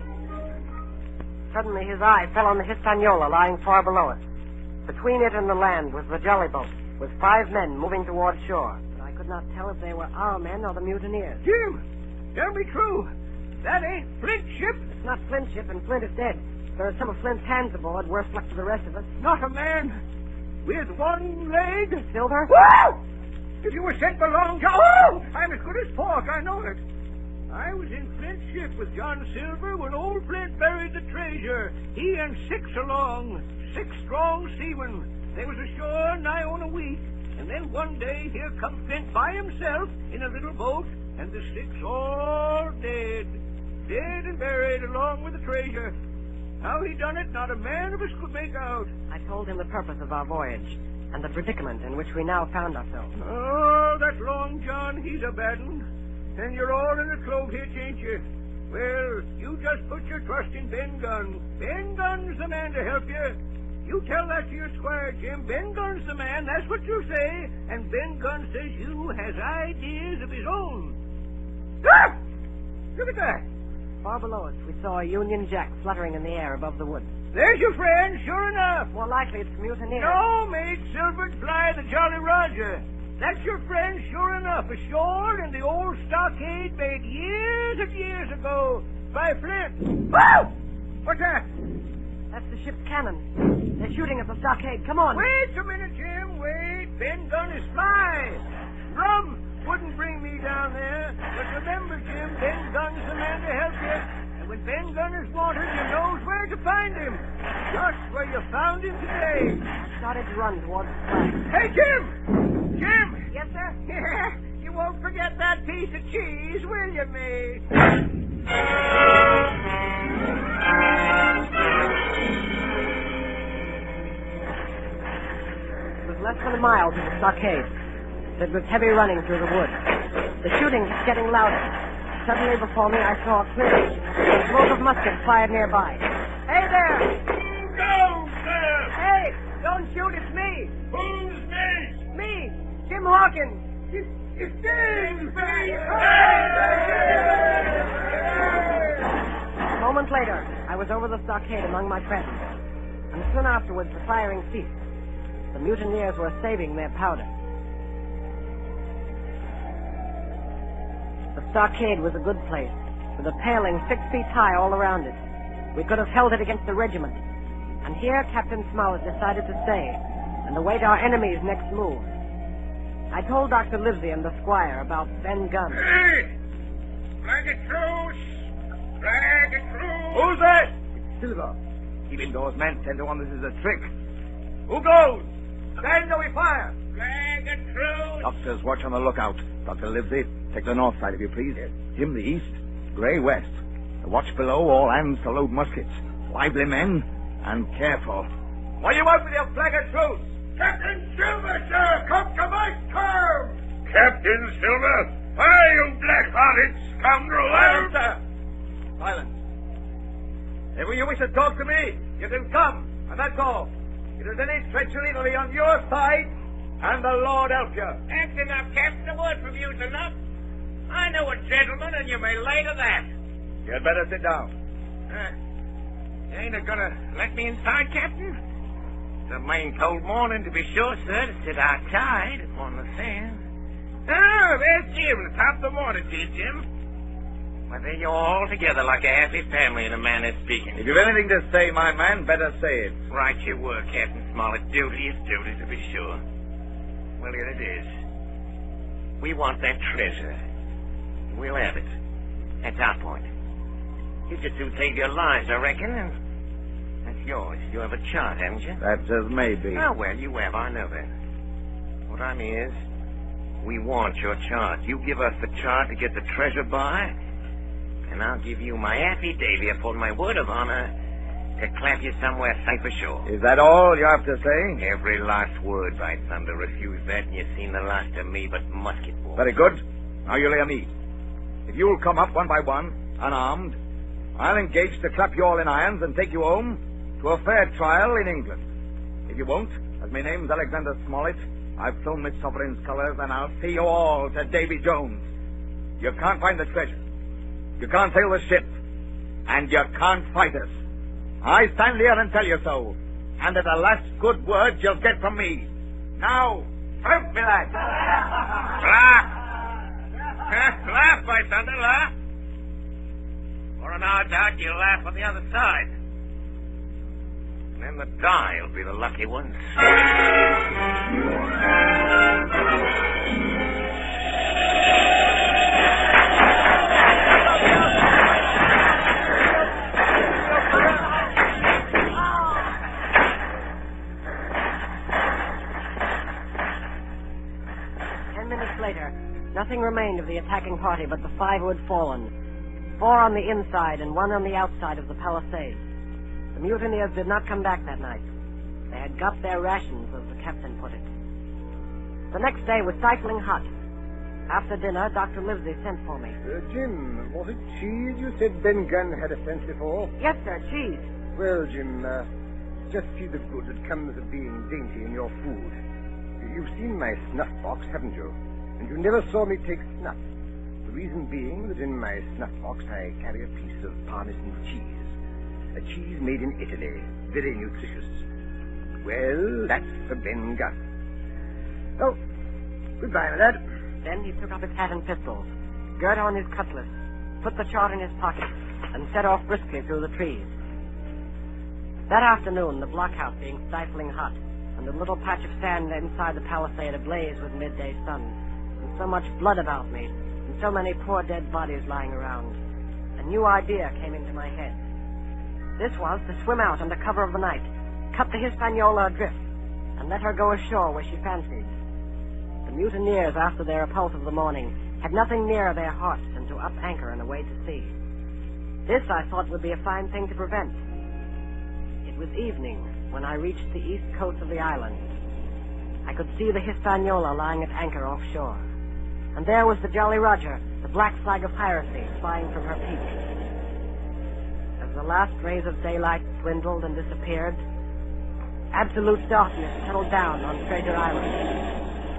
G: Suddenly his eye fell on the Hispaniola lying far below us. Between it and the land was the jolly boat, with 5 men moving toward shore. But I could not tell if they were our men or the mutineers.
M: Jim, tell me true. That ain't Flint's ship?
G: It's not Flint's ship, and Flint is dead. There are some of Flint's hands aboard, worse luck to the rest of us.
M: Not a man with one leg?
G: Silver?
M: Whoa! If you were sent for Long John... Oh! I'm as good as pork, I know it. I was in Flint's ship with John Silver when old Flint buried the treasure. He and 6 along, 6 strong seamen. They was ashore nigh on a week. And then one day here come Flint by himself in a little boat, and the 6 all dead. Dead and buried along with the treasure. How he done it, not a man of us could make out.
G: I told him the purpose of our voyage, and the predicament in which we now found ourselves.
M: Oh, that Long John, he's a bad one. And you're all in a clove hitch, ain't you? Well, you just put your trust in Ben Gunn. Ben Gunn's the man to help you. You tell that to your squire, Jim. Ben Gunn's the man, that's what you say. And Ben Gunn says you has ideas of his own. Ah! Look at that.
G: Far below us, we saw a Union Jack fluttering in the air above the woods.
M: There's your friend, sure enough.
G: More likely it's mutineers.
M: No, mate, Silver Bly, the Jolly Roger. That's your friend, sure enough, ashore in the old stockade made years and years ago by Flint. Whoa! What's that?
G: That's the ship's cannon. They're shooting at the stockade. Come on.
M: Wait a minute, Jim. Wait. Ben Gunn is fly. Rum wouldn't bring me down there. But remember, Jim, Ben Gunn's the man to help you. And when Ben Gunn is wanted, you knows where to find him. Just where you found him today.
G: I started to run towards the flag.
M: Hey, Jim! Jim!
G: Yes, sir?
M: Yeah, you won't forget that piece of cheese, will you, mate?
G: It was less than a mile to the stockade. It was heavy running through the woods. The shooting was getting louder. Suddenly before me, I saw a clearing. A smoke of muskets fired nearby. Hey there!
J: Go, sir!
G: Hey! Don't shoot, it's me!
J: Who's me?
G: Me! Jim Hawkins!
J: It's James!
G: A moment later, I was over the stockade among my friends. And soon afterwards, the firing ceased. The mutineers were saving their powder. The stockade was a good place, with a paling 6 feet high all around it. We could have held it against the regiment. And here Captain Smollett decided to stay and await our enemy's next move. I told Dr. Livesey and the squire about Ben Gunn.
J: Hey! Flag it truce! Flag it truce!
I: Who's that?
K: It's Silver. Keep indoors, man. 10 to 1, this is a trick.
I: Who goes? Stand or we fire.
J: Flag it truce!
K: Doctors, watch on the lookout. Dr. Livesey, take the north side, if you please. Him the east, Gray west. The watch below, all hands to load muskets. Lively men, and careful.
I: What do you want with your flag of truce?
J: Captain Silver, sir! Come to my terms! Captain Silver? Why, you black-hearted scoundrel!
I: Silence, sir! Silence. If you wish to talk to me, you can come, and that's all. If there's any treachery, it'll be on your side, and the Lord help you.
F: That's enough, Captain. A word from you's enough. I know a gentleman, and you may lay to that.
I: You'd better sit down.
F: You ain't a-gonna let me inside, Captain? It's a main cold morning, to be sure, sir, to sit outside upon the sand. Oh, there's Jim. Top of the morning to you, Jim. Well, there you're all together like a happy family in a manner of speaking.
K: If you've anything to say, my man, better say it.
F: Right you were, Captain Smollett. Duty is duty, to be sure. Well, here it is. We want that treasure. We'll have it. That's our point. You just soon save your lives, I reckon, and that's yours. You have a chart, haven't you?
K: That's as may be.
F: Oh, well, you have. I know that. What I mean is, we want your chart. You give us the chart to get the treasure by, and I'll give you my affidavit upon my word of honor to clap you somewhere safe ashore.
K: Is that all you have to say?
F: Every last word, by thunder. Refuse that, and you've seen the last of me but musket balls.
K: Very good. Now you'll hear me. If you'll come up one by one, unarmed, I'll engage to clap you all in irons and take you home to a fair trial in England. If you won't, as my name's Alexander Smollett, I've flown my sovereign's colours, and I'll see you all to Davy Jones. You can't find the treasure. You can't sail the ship. And you can't fight us. I stand here and tell you so. And at the last good word you'll get from me. Now, out me that.
F: Laugh! Laugh, by thunder, laugh! For an hour out, you'll laugh on the other side. And then the die'll be the lucky ones.
G: 10 minutes later, nothing remained of the attacking party but the 5 who had fallen. 4 on the inside and 1 on the outside of the palisade. The mutineers did not come back that night. They had got their rations, as the captain put it. The next day was stifling hot. After dinner, Dr. Livesey sent for me.
H: Jim, was it cheese you said Ben Gunn had a fancy for?
G: Yes, sir, cheese.
H: Well, Jim, just see the good that comes of being dainty in your food. You've seen my snuff box, haven't you? And you never saw me take snuff. The reason being that in my snuff box I carry a piece of Parmesan cheese. A cheese made in Italy, very nutritious. Well, that's for Ben Gunn. Oh, goodbye, my lad.
G: Then he took up his hat and pistols, girt on his cutlass, put the chart in his pocket, and set off briskly through the trees. That afternoon, the blockhouse being stifling hot, and the little patch of sand inside the palisade ablaze with midday sun, and so much blood about me, and so many poor dead bodies lying around, a new idea came into my head. This was to swim out under cover of the night, cut the Hispaniola adrift, and let her go ashore where she fancied. The mutineers, after their repulse of the morning, had nothing nearer their hearts than to up anchor and away to sea. This, I thought, would be a fine thing to prevent. It was evening when I reached the east coast of the island. I could see the Hispaniola lying at anchor offshore, and there was the Jolly Roger, the black flag of piracy, flying from her peak. As the last rays of daylight dwindled and disappeared, absolute darkness settled down on Treasure Island.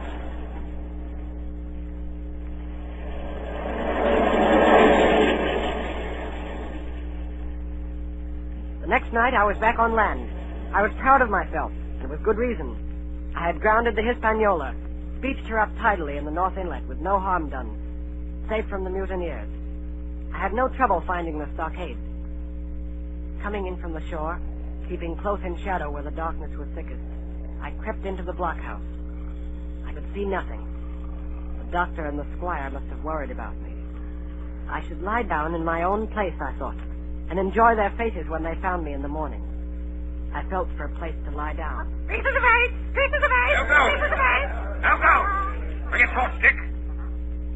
G: The next night I was back on land. I was proud of myself, and with good reason. I had grounded the Hispaniola, beached her up tidily in the North Inlet with no harm done, safe from the mutineers. I had no trouble finding the stockade. Coming in from the shore, keeping close in shadow where the darkness was thickest, I crept into the blockhouse. I could see nothing. The doctor and the squire must have worried about me. I should lie down in my own place, I thought, and enjoy their faces when they found me in the morning. I felt for a place to lie down.
D: Piece of the bait! Piece of the bait!
F: Now go!
D: Piece of the bait!
F: Now go! Bring a torch, Dick.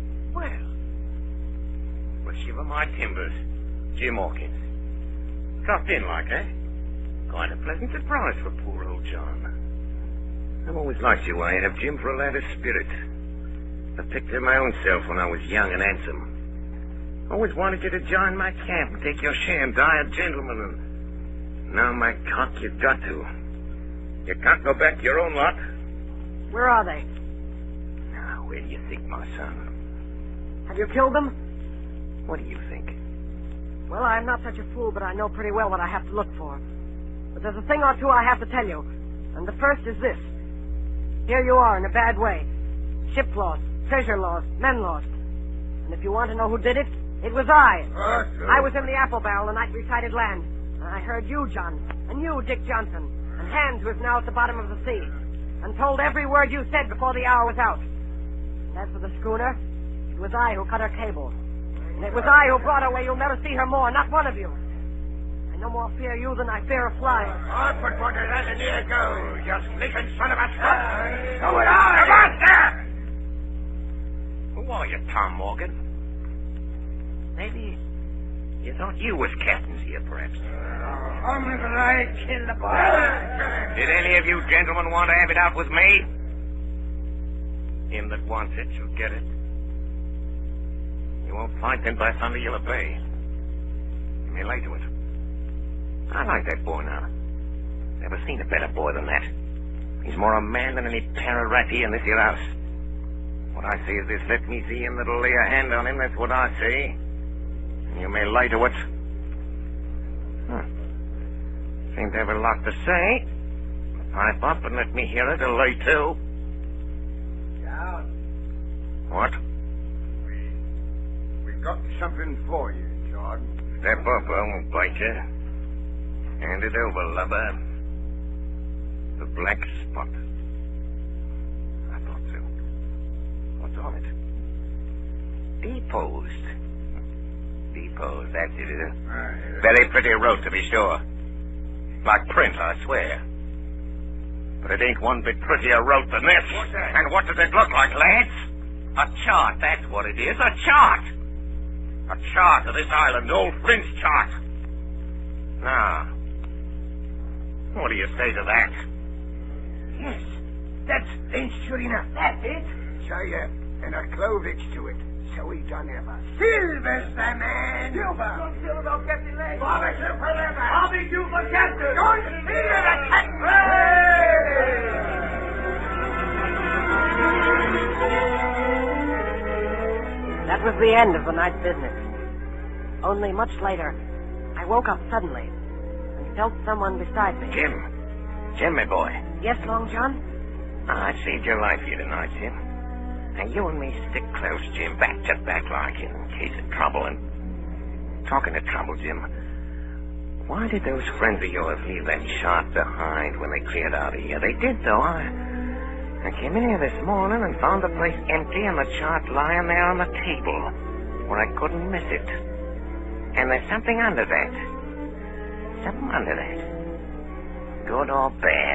L: but shiver my timbers. Jim Hawkins. Dropped in like, eh? Quite a pleasant surprise for poor old John. I've always liked your way, have, Jim, for a lad of spirit. I picked her my own self when I was young and handsome. Always wanted you to join my camp and take your share and die a gentleman. And now, my cock, you've got to. You can't go back to your own lot.
G: Where are they?
L: Now, where do you think, my son?
G: Have you killed them?
L: What do you think?
G: Well, I'm not such a fool, but I know pretty well what I have to look for. But there's a thing or two I have to tell you. And the first is this. Here you are in a bad way. Ship lost, treasure lost, men lost. And if you want to know who did it, it was I. I was in the apple barrel the night we sighted land. And I heard you, John, and you, Dick Johnson, and Hans, who is now at the bottom of the sea, and told every word you said before the hour was out. And as for the schooner, it was I who cut her cable. And it was I who brought her where you'll never see her more, not one of you. I no more fear you than I fear a fly.
F: I put one of that in here, go, you sneaking son of a slut.
L: So would I.
F: Come on, sir!
L: Who are you, Tom Morgan? Maybe you thought you was captains here, perhaps.
F: I'm gonna I kill the boy.
L: Did any of you gentlemen want to have it out with me? Him that wants it shall get it. You won't fight then, by thunder, you'll obey. You may lay to it. I like that boy now. Never seen a better boy than that. He's more a man than any pair of rat here in this here house. What I say is this, let me see him that'll lay a hand on him, that's what I say. And you may lay to it. Seem to have a lot to say. Pipe up and let me hear it, or lay to.
H: John.
L: What?
H: We got something for you, John.
L: Step up, I won't bite you. Hand it over, lubber. The black spot. I thought so. What's on it? Deposed. Deposed, that's it, is it? Very pretty road, to be sure. Like print, I swear. But it ain't one bit prettier wrote than this.
F: What's that?
L: And what does it look like, lads? A chart, that's what it is. A chart! A chart of this island, old Flint's chart. Now, what do you say to that?
F: Yes, that's Flint, sure enough. That's it.
H: Say, and a clovage to it. So we done ever.
F: Silver's the man.
I: Silver, Captain Leg.
F: Bobby forever.
I: I'll be due for captain.
F: Don't fear the captain.
G: That was the end of the night's business. Only much later, I woke up suddenly and felt someone beside me.
L: Jim, my boy.
G: Yes, Long John?
L: I saved your life here tonight, Jim. Now, you and me stick close, Jim, back to back like in case of trouble. And talking of trouble, Jim, why did those friends of yours leave that chart behind when they cleared out of here? They did, though. I came in here this morning and found the place empty and the chart lying there on the table where I couldn't miss it. And there's something under that. Something under that. Good or bad.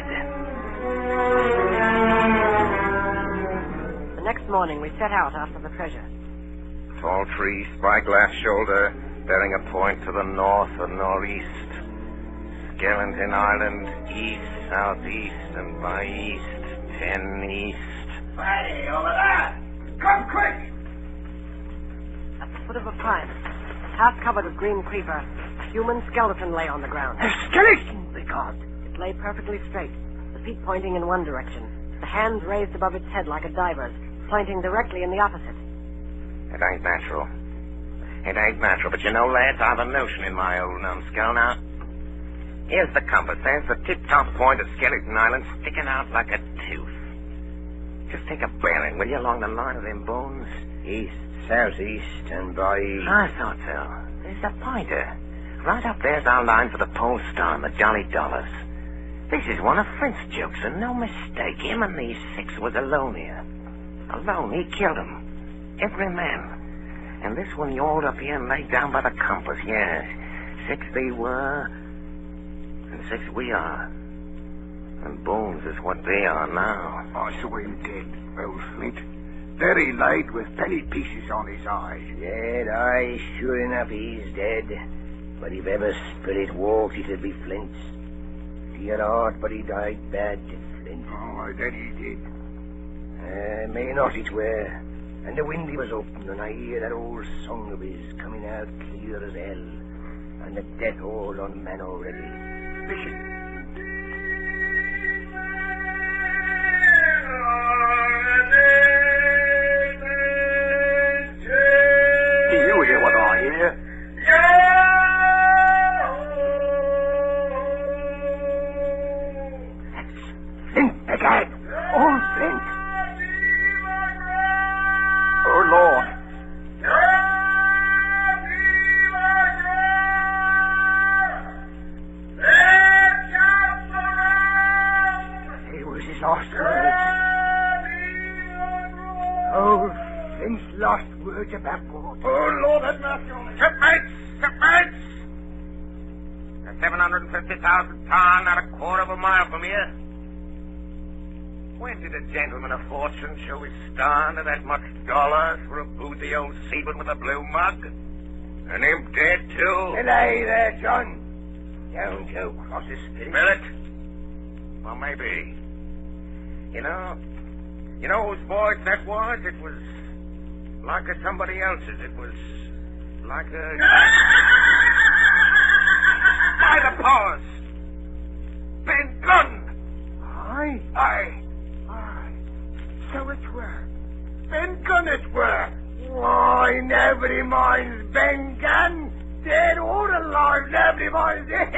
G: The next morning, we set out after the treasure.
L: Tall tree, spyglass shoulder, bearing a point to the north or northeast. Skeleton Island, east, southeast, and by east, 10 east.
F: Hey, over there! Come quick!
G: At the foot of a pine, half covered with green creeper, a human skeleton lay on the ground.
F: A skeleton, because
G: it lay perfectly straight, the feet pointing in one direction, the hands raised above its head like a diver's, pointing directly in the opposite.
L: It ain't natural. It ain't natural, but you know, lads, I've a notion in my old numbskull now. Here's the compass. There's the tip-top point of Skeleton Island sticking out like a tooth. Just take a bearing, will you, along the line of them bones?
F: east, southeast, and by...
L: I thought so. There's the pointer. Right up there's our line for the Pole Star and the Jolly Dollars. This is one of Flint's jokes, and no mistake. Him and these 6 was alone here. Alone, he killed them. Every man. And this one yawled up here and laid down by the compass, yes. 6 they were, and 6 we are. And Bones is what they are now.
F: I saw him dead, old Flint.
J: very light with penny pieces on his eyes.
N: Dead, aye, sure enough, he's dead. But if ever spirit walked, it'll be Flint's. He had heart, but he died bad, did Flint.
J: Oh, then he did.
N: May not it were. And the windy was open, and I hear that old song of his coming out clear as hell. And the death all on man already. Listen.
J: You hear what I hear?
N: That's Flint again. Old Flint.
J: Oh, Lord.
N: It was his last words. Old Flint's last words about what?
J: Oh, Lord, have mercy on me.
L: Shipmates! Shipmates! They're 750,000 ton, not a quarter of a mile from here. When did a gentleman of fortune show his star to that much dollars for a boozy old seaman with a blue mug? And him dead, too?
N: Delay there, John. Don't go cross his spirit.
L: Spirit? Well, maybe. You know whose voice that was? It was like somebody else's. It was like a... By the powers! Ben Gunn!
N: Aye?
L: Aye.
N: So it were. Ben Gunn it were. Why, nobody minds Ben Gunn. Dead or alive, nobody minds it.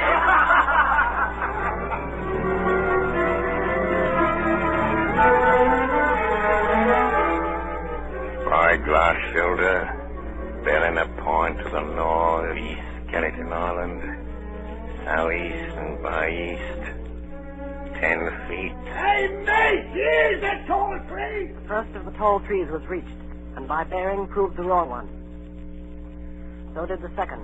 L: Spyglass shoulder, bearing a point to the northeast, Skeleton Island, southeast and by east. 10 feet.
N: Hey, mate! Here's that tall tree!
G: The first of the tall trees was reached, and by bearing proved the wrong one. So did the second.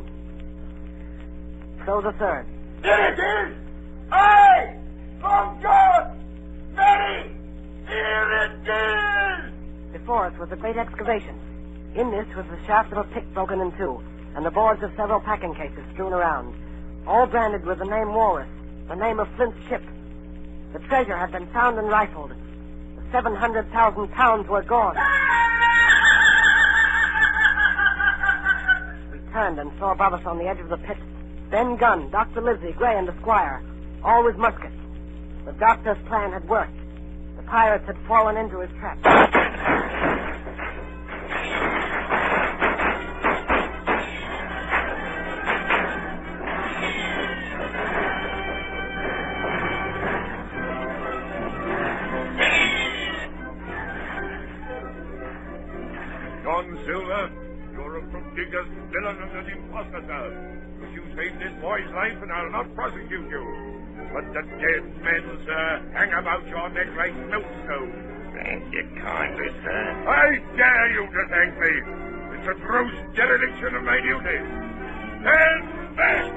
G: So the third.
N: There it is! Hey! Long John! Mary! Here it is!
G: Before us was a great excavation. In this was the shaft of a pick broken in two, and the boards of several packing cases strewn around, all branded with the name Walrus, the name of Flint's ship. The treasure had been found and rifled. The 700,000 pounds were gone. We turned and saw above us on the edge of the pit Ben Gunn, Dr. Livesey, Gray, and the squire, all with muskets. The doctor's plan had worked. The pirates had fallen into his trap.
J: Silver, you're a prodigious villain and an impostor, sir. But you saved this boy's life, and I'll not prosecute you. But the dead men, sir, hang about your neck like millstones.
L: Thank you kindly, sir.
J: I dare you to thank me. It's a gross dereliction of my duty. Stand back!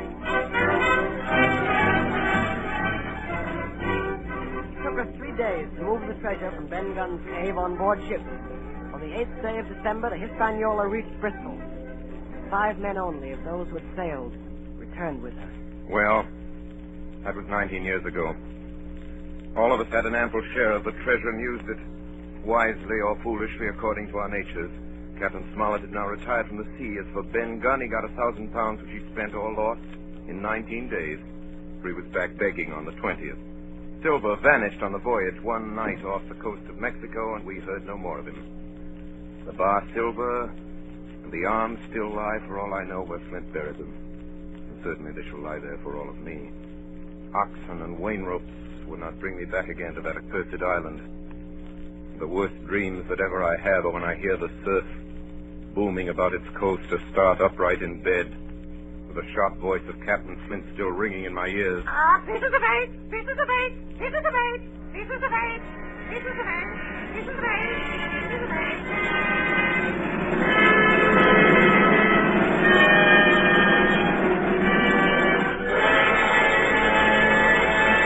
G: It took us 3 days to move the treasure from Ben Gunn's cave on board ship. On the 8th day of December, the Hispaniola reached Bristol. 5 men only of those who had sailed returned with her.
B: Well, that was 19 years ago. All of us had an ample share of the treasure and used it, wisely or foolishly according to our natures. Captain Smollett had now retired from the sea. As for Ben Gunn, he got 1,000 pounds, which he'd spent or lost in 19 days, for he was back begging on the 20th. Silver vanished on the voyage one night off the coast of Mexico, and we heard no more of him. The bar Silver and the arms still lie, for all I know, where Flint buried them. And certainly they shall lie there for all of me. Oxen and wain ropes would not bring me back again to that accursed island. The worst dreams that ever I have are when I hear the surf booming about its coast to start upright in bed, with the sharp voice of Captain Flint still ringing in my ears.
D: Pieces of eight! Pieces of eight! Pieces of eight! Pieces of eight! Pieces of eight! Pieces of eight! Pieces of eight!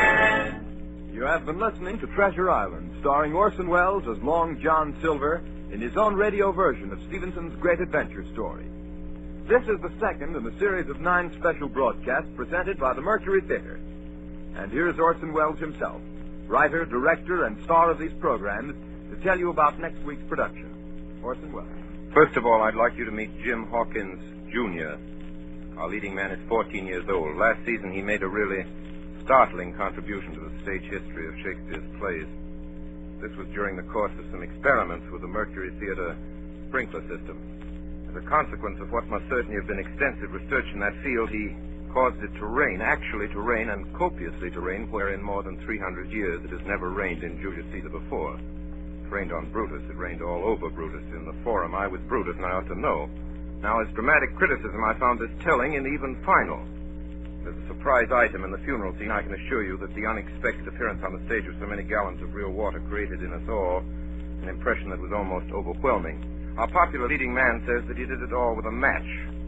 A: You have been listening to Treasure Island, starring Orson Welles as Long John Silver, in his own radio version of Stevenson's great adventure story. This is the second in the series of 9 special broadcasts presented by the Mercury Theater. And here's Orson Welles himself, writer, director, and star of these programs, to tell you about next week's production. Orson Welles.
B: First of all, I'd like you to meet Jim Hawkins, Jr. Our leading man is 14 years old. Last season, he made a really startling contribution to the stage history of Shakespeare's plays. This was during the course of some experiments with the Mercury Theater sprinkler system. As a consequence of what must certainly have been extensive research in that field, he caused it to rain, actually to rain, and copiously to rain, where in more than 300 years it has never rained in Julius Caesar before. It rained on Brutus. It rained all over Brutus. In the Forum, I was Brutus, and I ought to know. Now, as dramatic criticism, I found this telling and even final. There's a surprise item in the funeral scene. I can assure you that the unexpected appearance on the stage of so many gallons of real water created in us all an impression that was almost overwhelming. Our popular leading man says that he did it all with a match.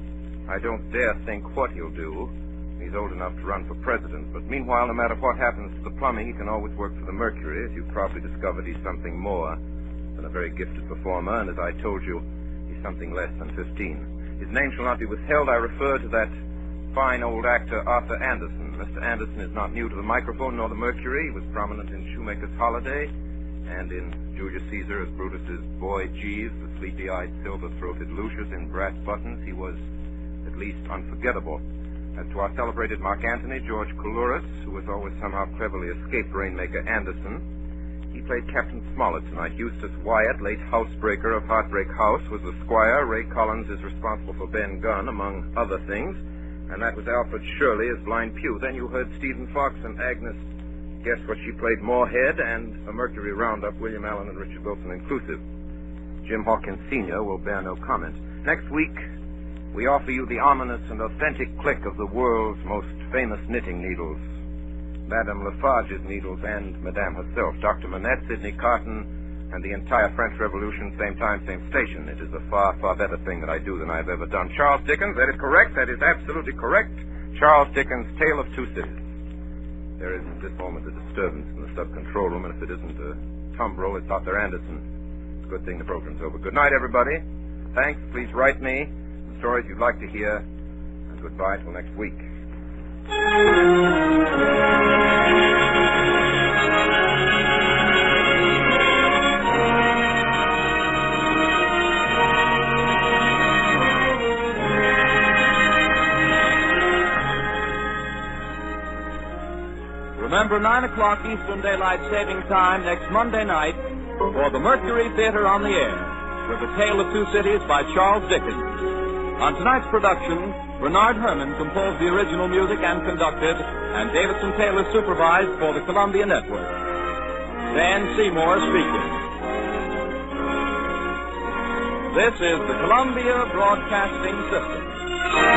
B: I don't dare think what he'll do. He's old enough to run for president, but meanwhile, no matter what happens to the plumbing, he can always work for the Mercury. As you've probably discovered, he's something more than a very gifted performer, and as I told you, he's something less than 15. His name shall not be withheld. I refer to that fine old actor, Arthur Anderson. Mr. Anderson is not new to the microphone nor the Mercury. He was prominent in Shoemaker's Holiday and in Julius Caesar as Brutus's boy Jeeves, the sleepy-eyed, silver-throated Lucius in brass buttons. He was at least unforgettable. As to our celebrated Mark Antony, George Coulouris, who has always somehow cleverly escaped Rainmaker Anderson, he played Captain Smollett tonight. Eustace Wyatt, late housebreaker of Heartbreak House, was the squire. Ray Collins is responsible for Ben Gunn, among other things. And that was Alfred Shirley as Blind Pew. Then you heard Stephen Fox and Agnes, guess what she played, Moorhead, and a Mercury roundup, William Allen and Richard Wilson inclusive. Jim Hawkins Sr. will bear no comment. Next week, we offer you the ominous and authentic click of the world's most famous knitting needles. Madame Lafarge's needles and Madame herself. Dr. Manette, Sidney Carton, and the entire French Revolution, same time, same station. It is a far, far better thing that I do than I've ever done. Charles Dickens, that is correct. That is absolutely correct. Charles Dickens' Tale of Two Cities. There is at this moment a disturbance in the sub-control room, and if it isn't a tumbril, it's Arthur Anderson. It's a good thing the program's over. Good night, everybody. Thanks. Please write me the stories you'd like to hear, and goodbye till next week.
A: Remember, 9 o'clock Eastern Daylight Saving Time next Monday night for the Mercury Theater on the Air with The Tale of Two Cities by Charles Dickens. On tonight's production, Bernard Herrmann composed the original music and conducted, and Davidson Taylor supervised for the Columbia Network. Dan Seymour speaking. This is the Columbia Broadcasting System.